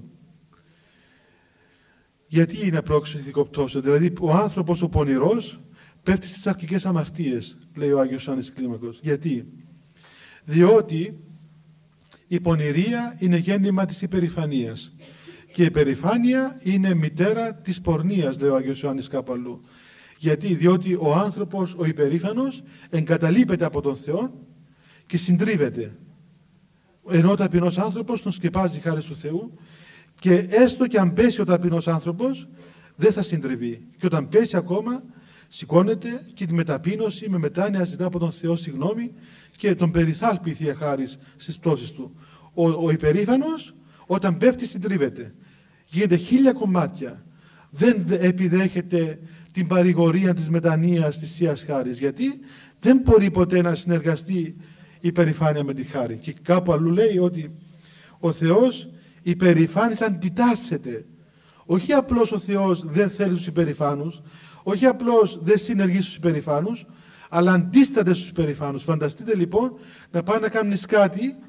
[SPEAKER 1] Γιατί είναι πρόξενος ηθικών πτώσεων? Δηλαδή ο άνθρωπος ο πονηρός πέφτει στις αρχικές αμαρτίες, λέει ο Άγιος Ιωάννης Κλίμακος. Γιατί? Διότι η πονηρία είναι γέννημα της υπερηφανίας. Και η υπερηφάνεια είναι μητέρα της πορνείας, λέει ο Άγιος Ιωάννης κάπου αλλού. Γιατί? Διότι ο άνθρωπος, ο υπερήφανος, εγκαταλείπεται από τον Θεό και συντρίβεται. Ενώ ο ταπεινός άνθρωπος τον σκεπάζει χάρη του Θεού και έστω και αν πέσει ο ταπεινός άνθρωπος, δεν θα συντριβεί. Και όταν πέσει ακόμα, σηκώνεται και τη μεταπείνωση με μετάνοια ζητά από τον Θεό συγγνώμη και τον περιθάλπει η Θεία Χάρις στις πτώσεις του. Ο, ο υπερήφανος, όταν πέφτει, συντρίβεται. Γίνεται χίλια κομμάτια. Δεν επιδέχεται την παρηγορία της μετανοίας της Θείας Χάρης. Γιατί δεν μπορεί ποτέ να συνεργαστεί η υπερηφάνεια με τη χάρη. Και κάπου αλλού λέει ότι ο Θεός υπερηφάνης αντιτάσσεται. Όχι απλώς ο Θεός δεν θέλει τους υπερηφάνους, όχι απλώς δεν συνεργεί στους υπερηφάνους, αλλά αντίσταται στους υπερηφάνους. Φανταστείτε λοιπόν να πάνε να κάνεις κάτι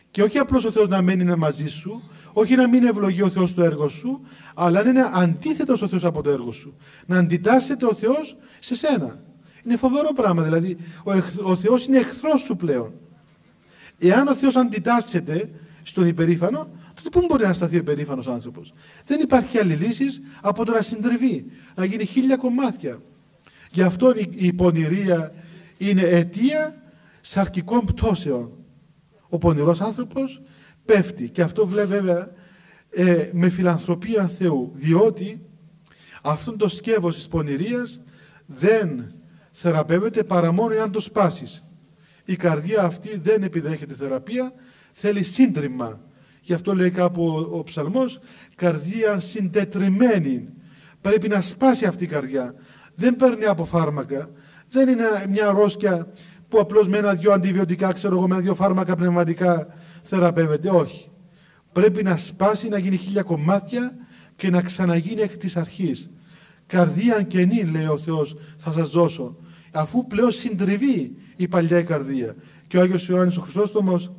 [SPEAKER 1] Και όχι απλώς ο Θεός να μένει μαζί σου, όχι να μην ευλογεί ο Θεός το έργο σου, αλλά να είναι αντίθετος ο Θεός από το έργο σου. Να αντιτάσσεται ο Θεός σε σένα. Είναι φοβερό πράγμα, δηλαδή ο, εχ, ο Θεός είναι εχθρός σου πλέον. Εάν ο Θεός αντιτάσσεται στον υπερήφανο, τότε πού μπορεί να σταθεί ο υπερήφανος άνθρωπος? Δεν υπάρχει άλλη λύση από το να συντριβεί, να γίνει χίλια κομμάτια. Γι' αυτό η πονηρία είναι αιτία σαρκικών πτώσεων. Ο πονηρός άνθρωπος πέφτει, και αυτό βλέπει βέβαια ε, με φιλανθρωπία Θεού, διότι αυτόν το σκεύος της πονηρίας δεν θεραπεύεται παρά μόνο εάν το σπάσεις. Η καρδιά αυτή δεν επιδέχεται θεραπεία, θέλει σύντριμμα. Γι' αυτό λέει κάπου ο, ο ψαλμός, καρδία συντετριμένη. Πρέπει να σπάσει αυτή η καρδιά. Δεν παίρνει από φάρμακα. Δεν είναι μια αρρώστια που απλώς με ένα-δυο αντιβιωτικά, ξέρω εγώ, με ένα-δυο φάρμακα πνευματικά θεραπεύεται. Όχι. Πρέπει να σπάσει, να γίνει χίλια κομμάτια και να ξαναγίνει εκ της αρχής. Καρδίαν καινή, λέει ο Θεός, θα σας δώσω. Αφού πλέον συντριβεί η παλιά η καρδία. Και ο Άγιος Ιωάννης ο Χρυσόστομος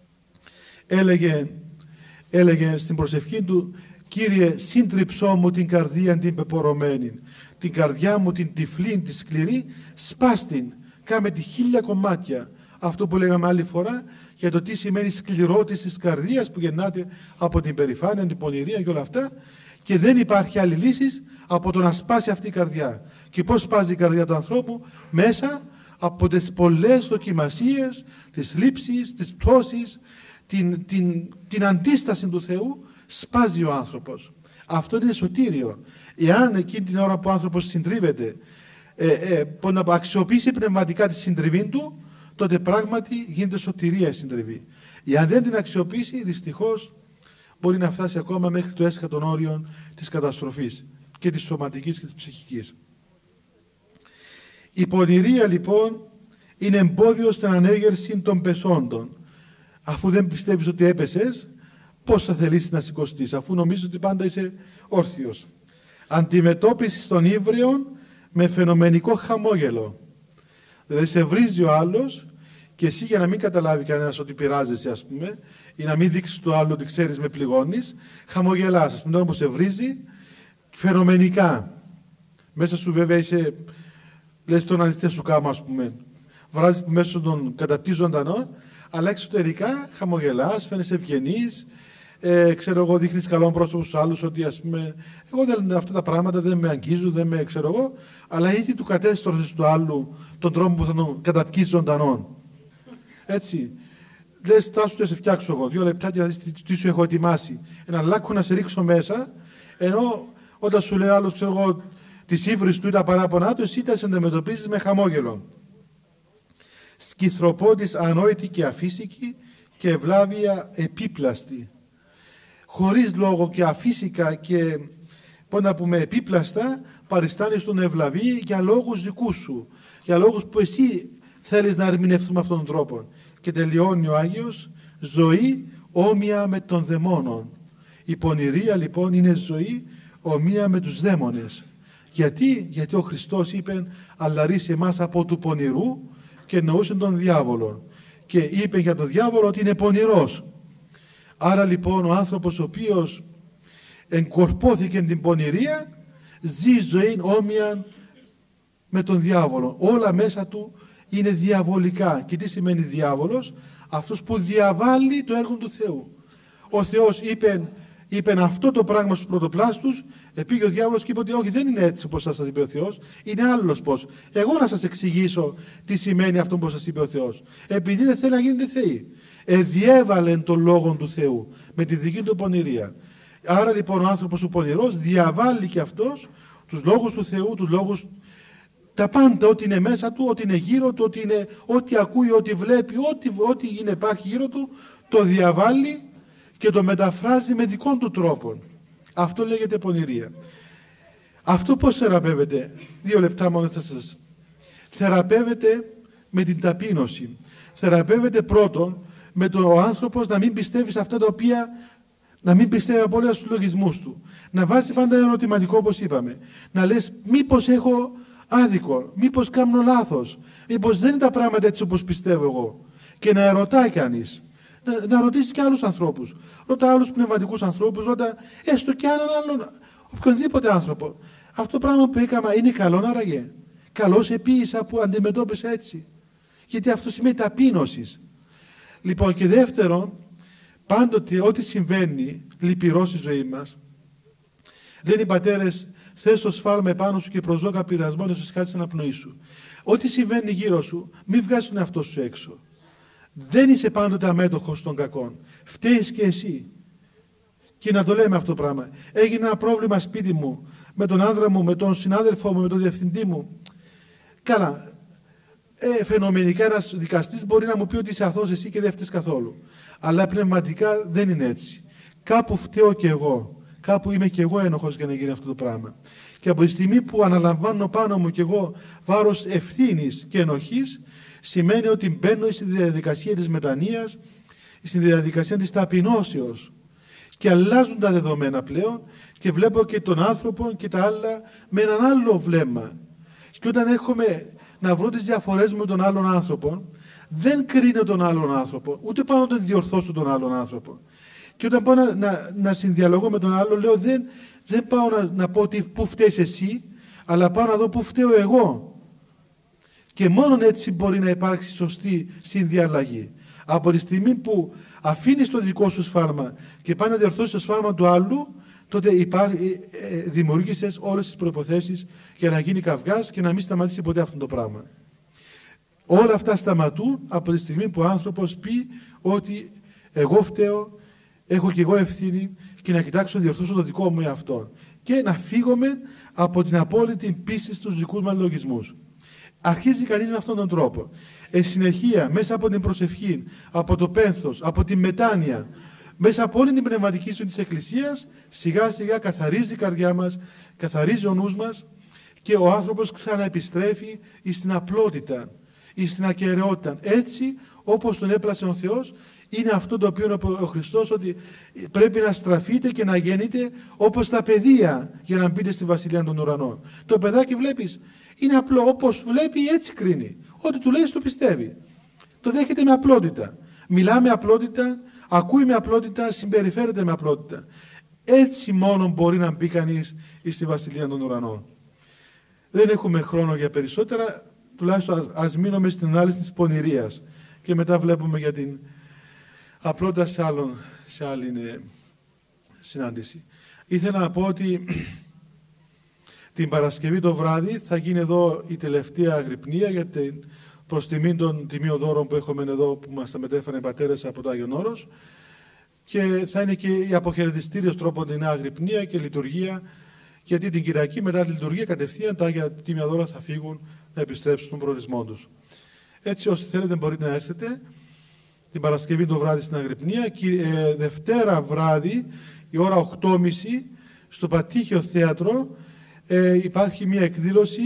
[SPEAKER 1] έλεγε, έλεγε στην προσευχή του, Κύριε, σύντριψό μου την καρδία την πεπορωμένη, την καρδιά μου την τυφλή, τη σκληρή, σπάς την, κάμε τη χίλια κομμάτια. Αυτό που λέγαμε άλλη φορά για το τι σημαίνει σκληρότηση της καρδίας που γεννάται από την περηφάνεια, την πονηρία και όλα αυτά, και δεν υπάρχει άλλη λύση από το να σπάσει αυτή η καρδιά. Και πώς σπάζει η καρδιά του ανθρώπου? Μέσα από τις πολλές δοκιμασίες, τις λήψεις, τις πτώσεις, την, την, την αντίσταση του Θεού, σπάζει ο άνθρωπος. Αυτό είναι σωτήριο. Εάν εκείνη την ώρα που ο άνθρωπος συντρίβεται, ε, ε, που να αξιοποιήσει πνευματικά τη συντριβή του, τότε πράγματι γίνεται σωτηρία η συντριβή. Εάν δεν την αξιοποιήσει, δυστυχώς μπορεί να φτάσει ακόμα μέχρι το έσχατον όριο της καταστροφής, και της σωματικής και της ψυχικής. Η πονηρία λοιπόν είναι εμπόδιο στην ανέγερση των πεσόντων. Αφού δεν πιστεύεις ότι έπεσες, πώς θα θελήσεις να σηκωστείς, αφού νομίζεις ότι πάντα είσαι όρθιος? Αντιμετώπιση των ύβρεων με φαινομενικό χαμόγελο. Δηλαδή σε βρίζει ο άλλος και εσύ, για να μην καταλάβει κανένας ότι πειράζεσαι, ας πούμε, ή να μην δείξεις το άλλο ότι ξέρεις με πληγώνεις, χαμογελάς. Ας πούμε, τώρα που σε βρίζει, φαινομενικά. Μέσα σου βέβαια είσαι, λες τον ανιστέ σου κάμα, ας πούμε, βράζεις μέσω των καταπτύς ζωντανών, αλλά εξωτερικά χαμογελάς, φαίνεσαι ευγενής, ε, ξέρω εγώ, δείχνεις καλό πρόσωπο στους άλλους, ότι ας πούμε, εγώ δεν, αυτά τα πράγματα δεν με αγγίζουν, δεν με ξέρω εγώ, αλλά ήδη του κατέστρωσες του άλλου τον τρόπο που θα τον καταπτύσεις ζωντανών. Έτσι. Λες, στάσου και σε φτιάξω εγώ, δύο λεπτά και να δεις τι, τι σου έχω ετοιμάσει. Ένα λάκκο να σε ρίξω μέσα, ενώ όταν σου λέει άλλος, ξέρω εγώ, τις ύβρις του ή τα παράπονά του, εσύ τα αντιμετωπίζεις με χαμόγελο. Σκυθροπόντης ανόητη και αφύσικη και ευλάβεια επίπλαστη. Χωρίς λόγο και αφύσικα και, πώς να πούμε, επίπλαστα, παριστάνεις τον ευλαβή για λόγους δικούς σου, για λόγους που εσύ θέλεις να ερμηνευτούν με αυτόν τον τρόπο. Και τελειώνει ο Άγιος, ζωή όμοια με των δαιμόνων. Η πονηρία λοιπόν είναι ζωή ομοία με τους δαίμονες. Γιατί, Γιατί ο Χριστός είπε, αλλαρίσει εμάς από του πονηρού, και εννοούσε τον διάβολο. Και είπε για τον διάβολο ότι είναι πονηρός. Άρα λοιπόν ο άνθρωπος ο οποίος εγκορπώθηκε την πονηρία, ζει ζωή όμοια με τον διάβολο. Όλα μέσα του είναι διαβολικά. Και τι σημαίνει διάβολος? Αυτός που διαβάλλει το έργο του Θεού. Ο Θεός είπε, είπε αυτό το πράγμα στους πρωτοπλάστους, επήγε ο διάβολος και είπε ότι όχι, δεν είναι έτσι όπως σας είπε ο Θεός, είναι άλλος πώς. Εγώ να σας εξηγήσω τι σημαίνει αυτό που σας είπε ο Θεός. Επειδή δεν θέλει να γίνετε θεοί. Εδιέβαλε τον λόγο του Θεού με τη δική του πονηρία. Άρα λοιπόν ο άνθρωπος ο πονηρός διαβάλλει και αυτός τους λόγους του Θεού, τους λόγους, τα πάντα, ό,τι είναι μέσα του, ό,τι είναι γύρω του, ό,τι, είναι, ό,τι ακούει, ό,τι βλέπει, ό,τι, ό,τι είναι, υπάρχει γύρω του, το διαβάλλει και το μεταφράζει με δικών του τρόπο. Αυτό λέγεται πονηρία. Αυτό πώς θεραπεύεται? Δύο λεπτά μόνο θα σας. Θεραπεύεται με την ταπείνωση. Θεραπεύεται πρώτον με το ο άνθρωπος να μην πιστεύει σε αυτά τα οποία, να μην πιστεύει από όλα στους λογισμούς του. Να βάζει πάντα ένα ερωτηματικό, όπως είπαμε. Να λες, μήπως έχω άδικο, μήπως κάνω λάθος, μήπως δεν είναι τα πράγματα έτσι όπως πιστεύω εγώ. Και να ερωτάει κανείς. να, να ρωτήσεις και άλλους ανθρώπους. Ρώτα άλλους πνευματικούς ανθρώπους, ρώτα έστω και έναν άλλον, οποιονδήποτε άνθρωπο. Αυτό το πράγμα που έκανα είναι καλό άραγε. Καλώς επίησα που αντιμετώπισα έτσι. Γιατί αυτό σημαίνει ταπείνωση. Λοιπόν, και δεύτερον, πάντοτε ό,τι συμβαίνει λυπηρό στη ζωή μας, λένε οι πατέρες, θες το σφάλμα επάνω σου και προσδόκα πειρασμό να σου σκάτσει την αναπνοή σου. Ό,τι συμβαίνει γύρω σου, μην βγάζεις τον εαυτό σου έξω. Δεν είσαι πάντοτε αμέτωχος των κακών. Φταίεις και εσύ. Και να το λέμε αυτό το πράγμα. Έγινε ένα πρόβλημα σπίτι μου, με τον άνδρα μου, με τον συνάδελφό μου, με τον διευθυντή μου. Καλά. Ε, φαινομενικά ένας δικαστής μπορεί να μου πει ότι είσαι αθώος εσύ και δεν φταίς καθόλου. Αλλά πνευματικά δεν είναι έτσι. Κάπου φταίω και εγώ. Κάπου είμαι και εγώ ένοχος για να γίνει αυτό το πράγμα. Και από τη στιγμή που αναλαμβάνω πάνω μου και εγώ βάρος ευθύνης και ενοχής, σημαίνει ότι μπαίνω στη διαδικασία της μετανοίας, στη διαδικασία της ταπεινώσεως. Και αλλάζουν τα δεδομένα πλέον και βλέπω και τον άνθρωπο και τα άλλα με έναν άλλο βλέμμα. Και όταν έρχομαι να βρω τις διαφορές με τον άλλον άνθρωπο, δεν κρίνω τον άλλον άνθρωπο, ούτε πάω να τον διορθώσω τον άλλον άνθρωπο. Και όταν πάω να, να, να συνδιαλογώ με τον άλλον, λέω δεν, δεν πάω να, να πω ότι πού φταίς εσύ, αλλά πάω να δω πού φταίω εγώ. Και μόνο έτσι μπορεί να υπάρξει σωστή συνδιαλλαγή. Από τη στιγμή που αφήνεις το δικό σου σφάλμα και πάει να διορθώσεις το σφάλμα του άλλου, τότε υπάρχει, ε, δημιουργήσες όλες τις προϋποθέσεις για να γίνει καυγάς και να μην σταματήσει ποτέ αυτό το πράγμα. Όλα αυτά σταματούν από τη στιγμή που ο άνθρωπος πει ότι εγώ φταίω, έχω και εγώ ευθύνη και να κοιτάξω να διορθώσω το δικό μου εαυτό. Και να φύγουμε από την απόλυτη πίστη στους δικούς μας λογισμούς. Αρχίζει κανείς με αυτόν τον τρόπο. Εν συνεχεία, μέσα από την προσευχή, από το πένθος, από τη μετάνοια, μέσα από όλη την πνευματική ζωή της Εκκλησίας, σιγά σιγά καθαρίζει η καρδιά μας, καθαρίζει ο νους μας και ο άνθρωπος ξαναεπιστρέφει στην απλότητα, στην ακεραιότητα. Έτσι, όπως τον έπλασε ο Θεός, είναι αυτό το οποίο είπε ο Χριστός, ότι πρέπει να στραφείτε και να γεννείτε όπως τα παιδεία για να μπείτε στη Βασιλεία των Ουρανών. Το παιδάκι βλέπεις, είναι απλό, όπως βλέπει έτσι κρίνει. Ό,τι του λέει το πιστεύει. Το δέχεται με απλότητα. Μιλά με απλότητα, ακούει με απλότητα, συμπεριφέρεται με απλότητα. Έτσι μόνο μπορεί να μπει κανείς στη Βασιλεία των Ουρανών. Δεν έχουμε χρόνο για περισσότερα, τουλάχιστον ας μείνουμε στην ανάλυση της πονηρίας και μετά βλέπουμε για την απλότητα σε, άλλον, σε άλλη συνάντηση. Ήθελα να πω ότι την Παρασκευή το βράδυ θα γίνει εδώ η τελευταία αγρυπνία για την προς τιμήν των τιμιοδόρων που έχουμε εδώ, που μας τα μετέφεραν οι πατέρες από το Άγιον Όρος, και θα είναι και η αποχαιρετιστήριος τρόπο την αγρυπνία και λειτουργία, γιατί την Κυριακή μετά τη λειτουργία κατευθείαν τα Άγια Τιμιοδόρα θα φύγουν να επιστρέψουν στον προορισμό τους. Έτσι, όσοι θέλετε μπορείτε να έρθετε την Παρασκευή το βράδυ στην αγρυπνία, και ε, Δευτέρα βράδυ η ώρα οκτώ και μισή στο Πατήχιο Θέατρο ε, υπάρχει μια εκδήλωση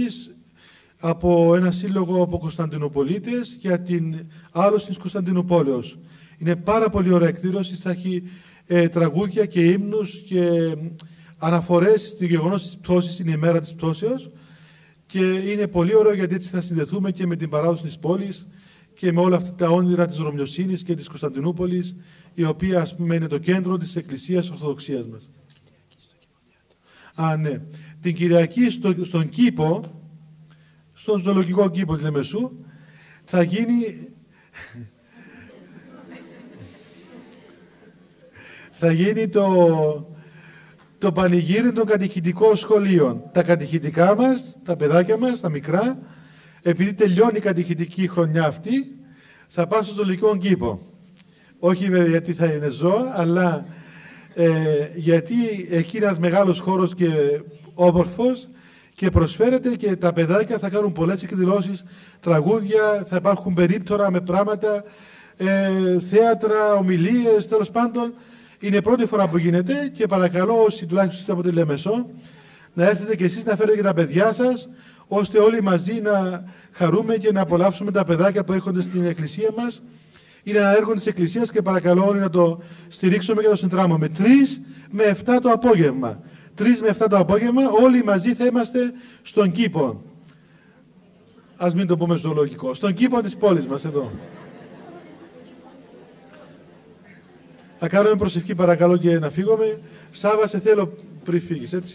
[SPEAKER 1] από ένα σύλλογο από Κωνσταντινοπολίτες για την άλωση της Κωνσταντινούπολεως. Είναι πάρα πολύ ωραία εκδήλωση, θα έχει ε, τραγούδια και ύμνους και ε, αναφορές στο γεγονός της πτώσης, την ημέρα της πτώσεως, και είναι πολύ ωραίο γιατί έτσι θα συνδεθούμε και με την παράδοση της πόλης και με όλα αυτά τα όνειρα της Ρωμιοσύνης και της Κωνσταντινούπολης, η οποία ας πούμε είναι το κέντρο της Εκκλησίας Ορθοδοξίας μας. Α, ναι. Την Κυριακή στο, στον κήπο, στον ζωολογικό κήπο της Λεμεσού, θα γίνει θα γίνει το, το πανηγύρι των κατηχητικών σχολείων. Τα κατηχητικά μας, τα παιδάκια μας, τα μικρά, επειδή τελειώνει η κατηχητική χρονιά αυτή, θα πάνε στο ζωολογικό κήπο. Όχι βέβαια γιατί θα είναι ζώα, αλλά ε, γιατί εκεί είναι ένας μεγάλος χώρος και όμορφος και προσφέρεται, και τα παιδάκια θα κάνουν πολλές εκδηλώσεις, τραγούδια, θα υπάρχουν περίπτωρα με πράγματα, ε, θέατρα, ομιλίες, τέλος πάντων. Είναι πρώτη φορά που γίνεται και παρακαλώ όσοι τουλάχιστον είστε από τη Λεμεσό να έρθετε και εσείς να φέρετε και τα παιδιά σας, ώστε όλοι μαζί να χαρούμε και να απολαύσουμε τα παιδάκια που έρχονται στην εκκλησία μας. Είναι ένα έργο της εκκλησίας και παρακαλώ όλοι να το στηρίξουμε και να το συνδράμουμε. Τρεις με εφτά το απόγευμα. Τρεις με εφτά το απόγευμα, όλοι μαζί θα είμαστε στον κήπο. Ας μην το πούμε ζωολογικό. Στον κήπο της πόλης μας εδώ. Θα κάνουμε προσευχή παρακαλώ και να φύγουμε. Σάβα, σε θέλω πριν φύγεις, έτσι.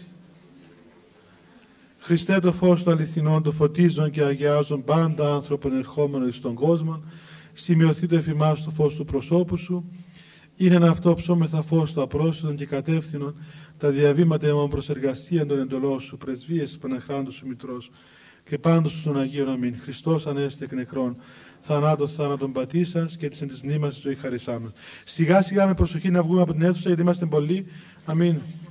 [SPEAKER 1] Χριστέ, το φως των αληθινών, το φωτίζουν και αγιάζουν πάντα άνθρωπον ερχόμενο εις τον κόσμο. Σημειωθεί το εφημάς το φως του προσώπου σου. Είναι ένα αυτό ψώμεθα φως το απρόσιτον και κατεύθυνον τα διαβήματα αιμών προς εργασία των εντολών σου, πρεσβείες του Παναχράντου σου Μητρός και πάντως του των Αγίων αμήν. Χριστός ανέστη εκ νεκρών, θανάτος θάνατον πατήσας και της εν της μνήμας της ζωή χαρισάμεν. Σιγά σιγά με προσοχή να βγούμε από την αίθουσα γιατί είμαστε πολλοί. Αμήν.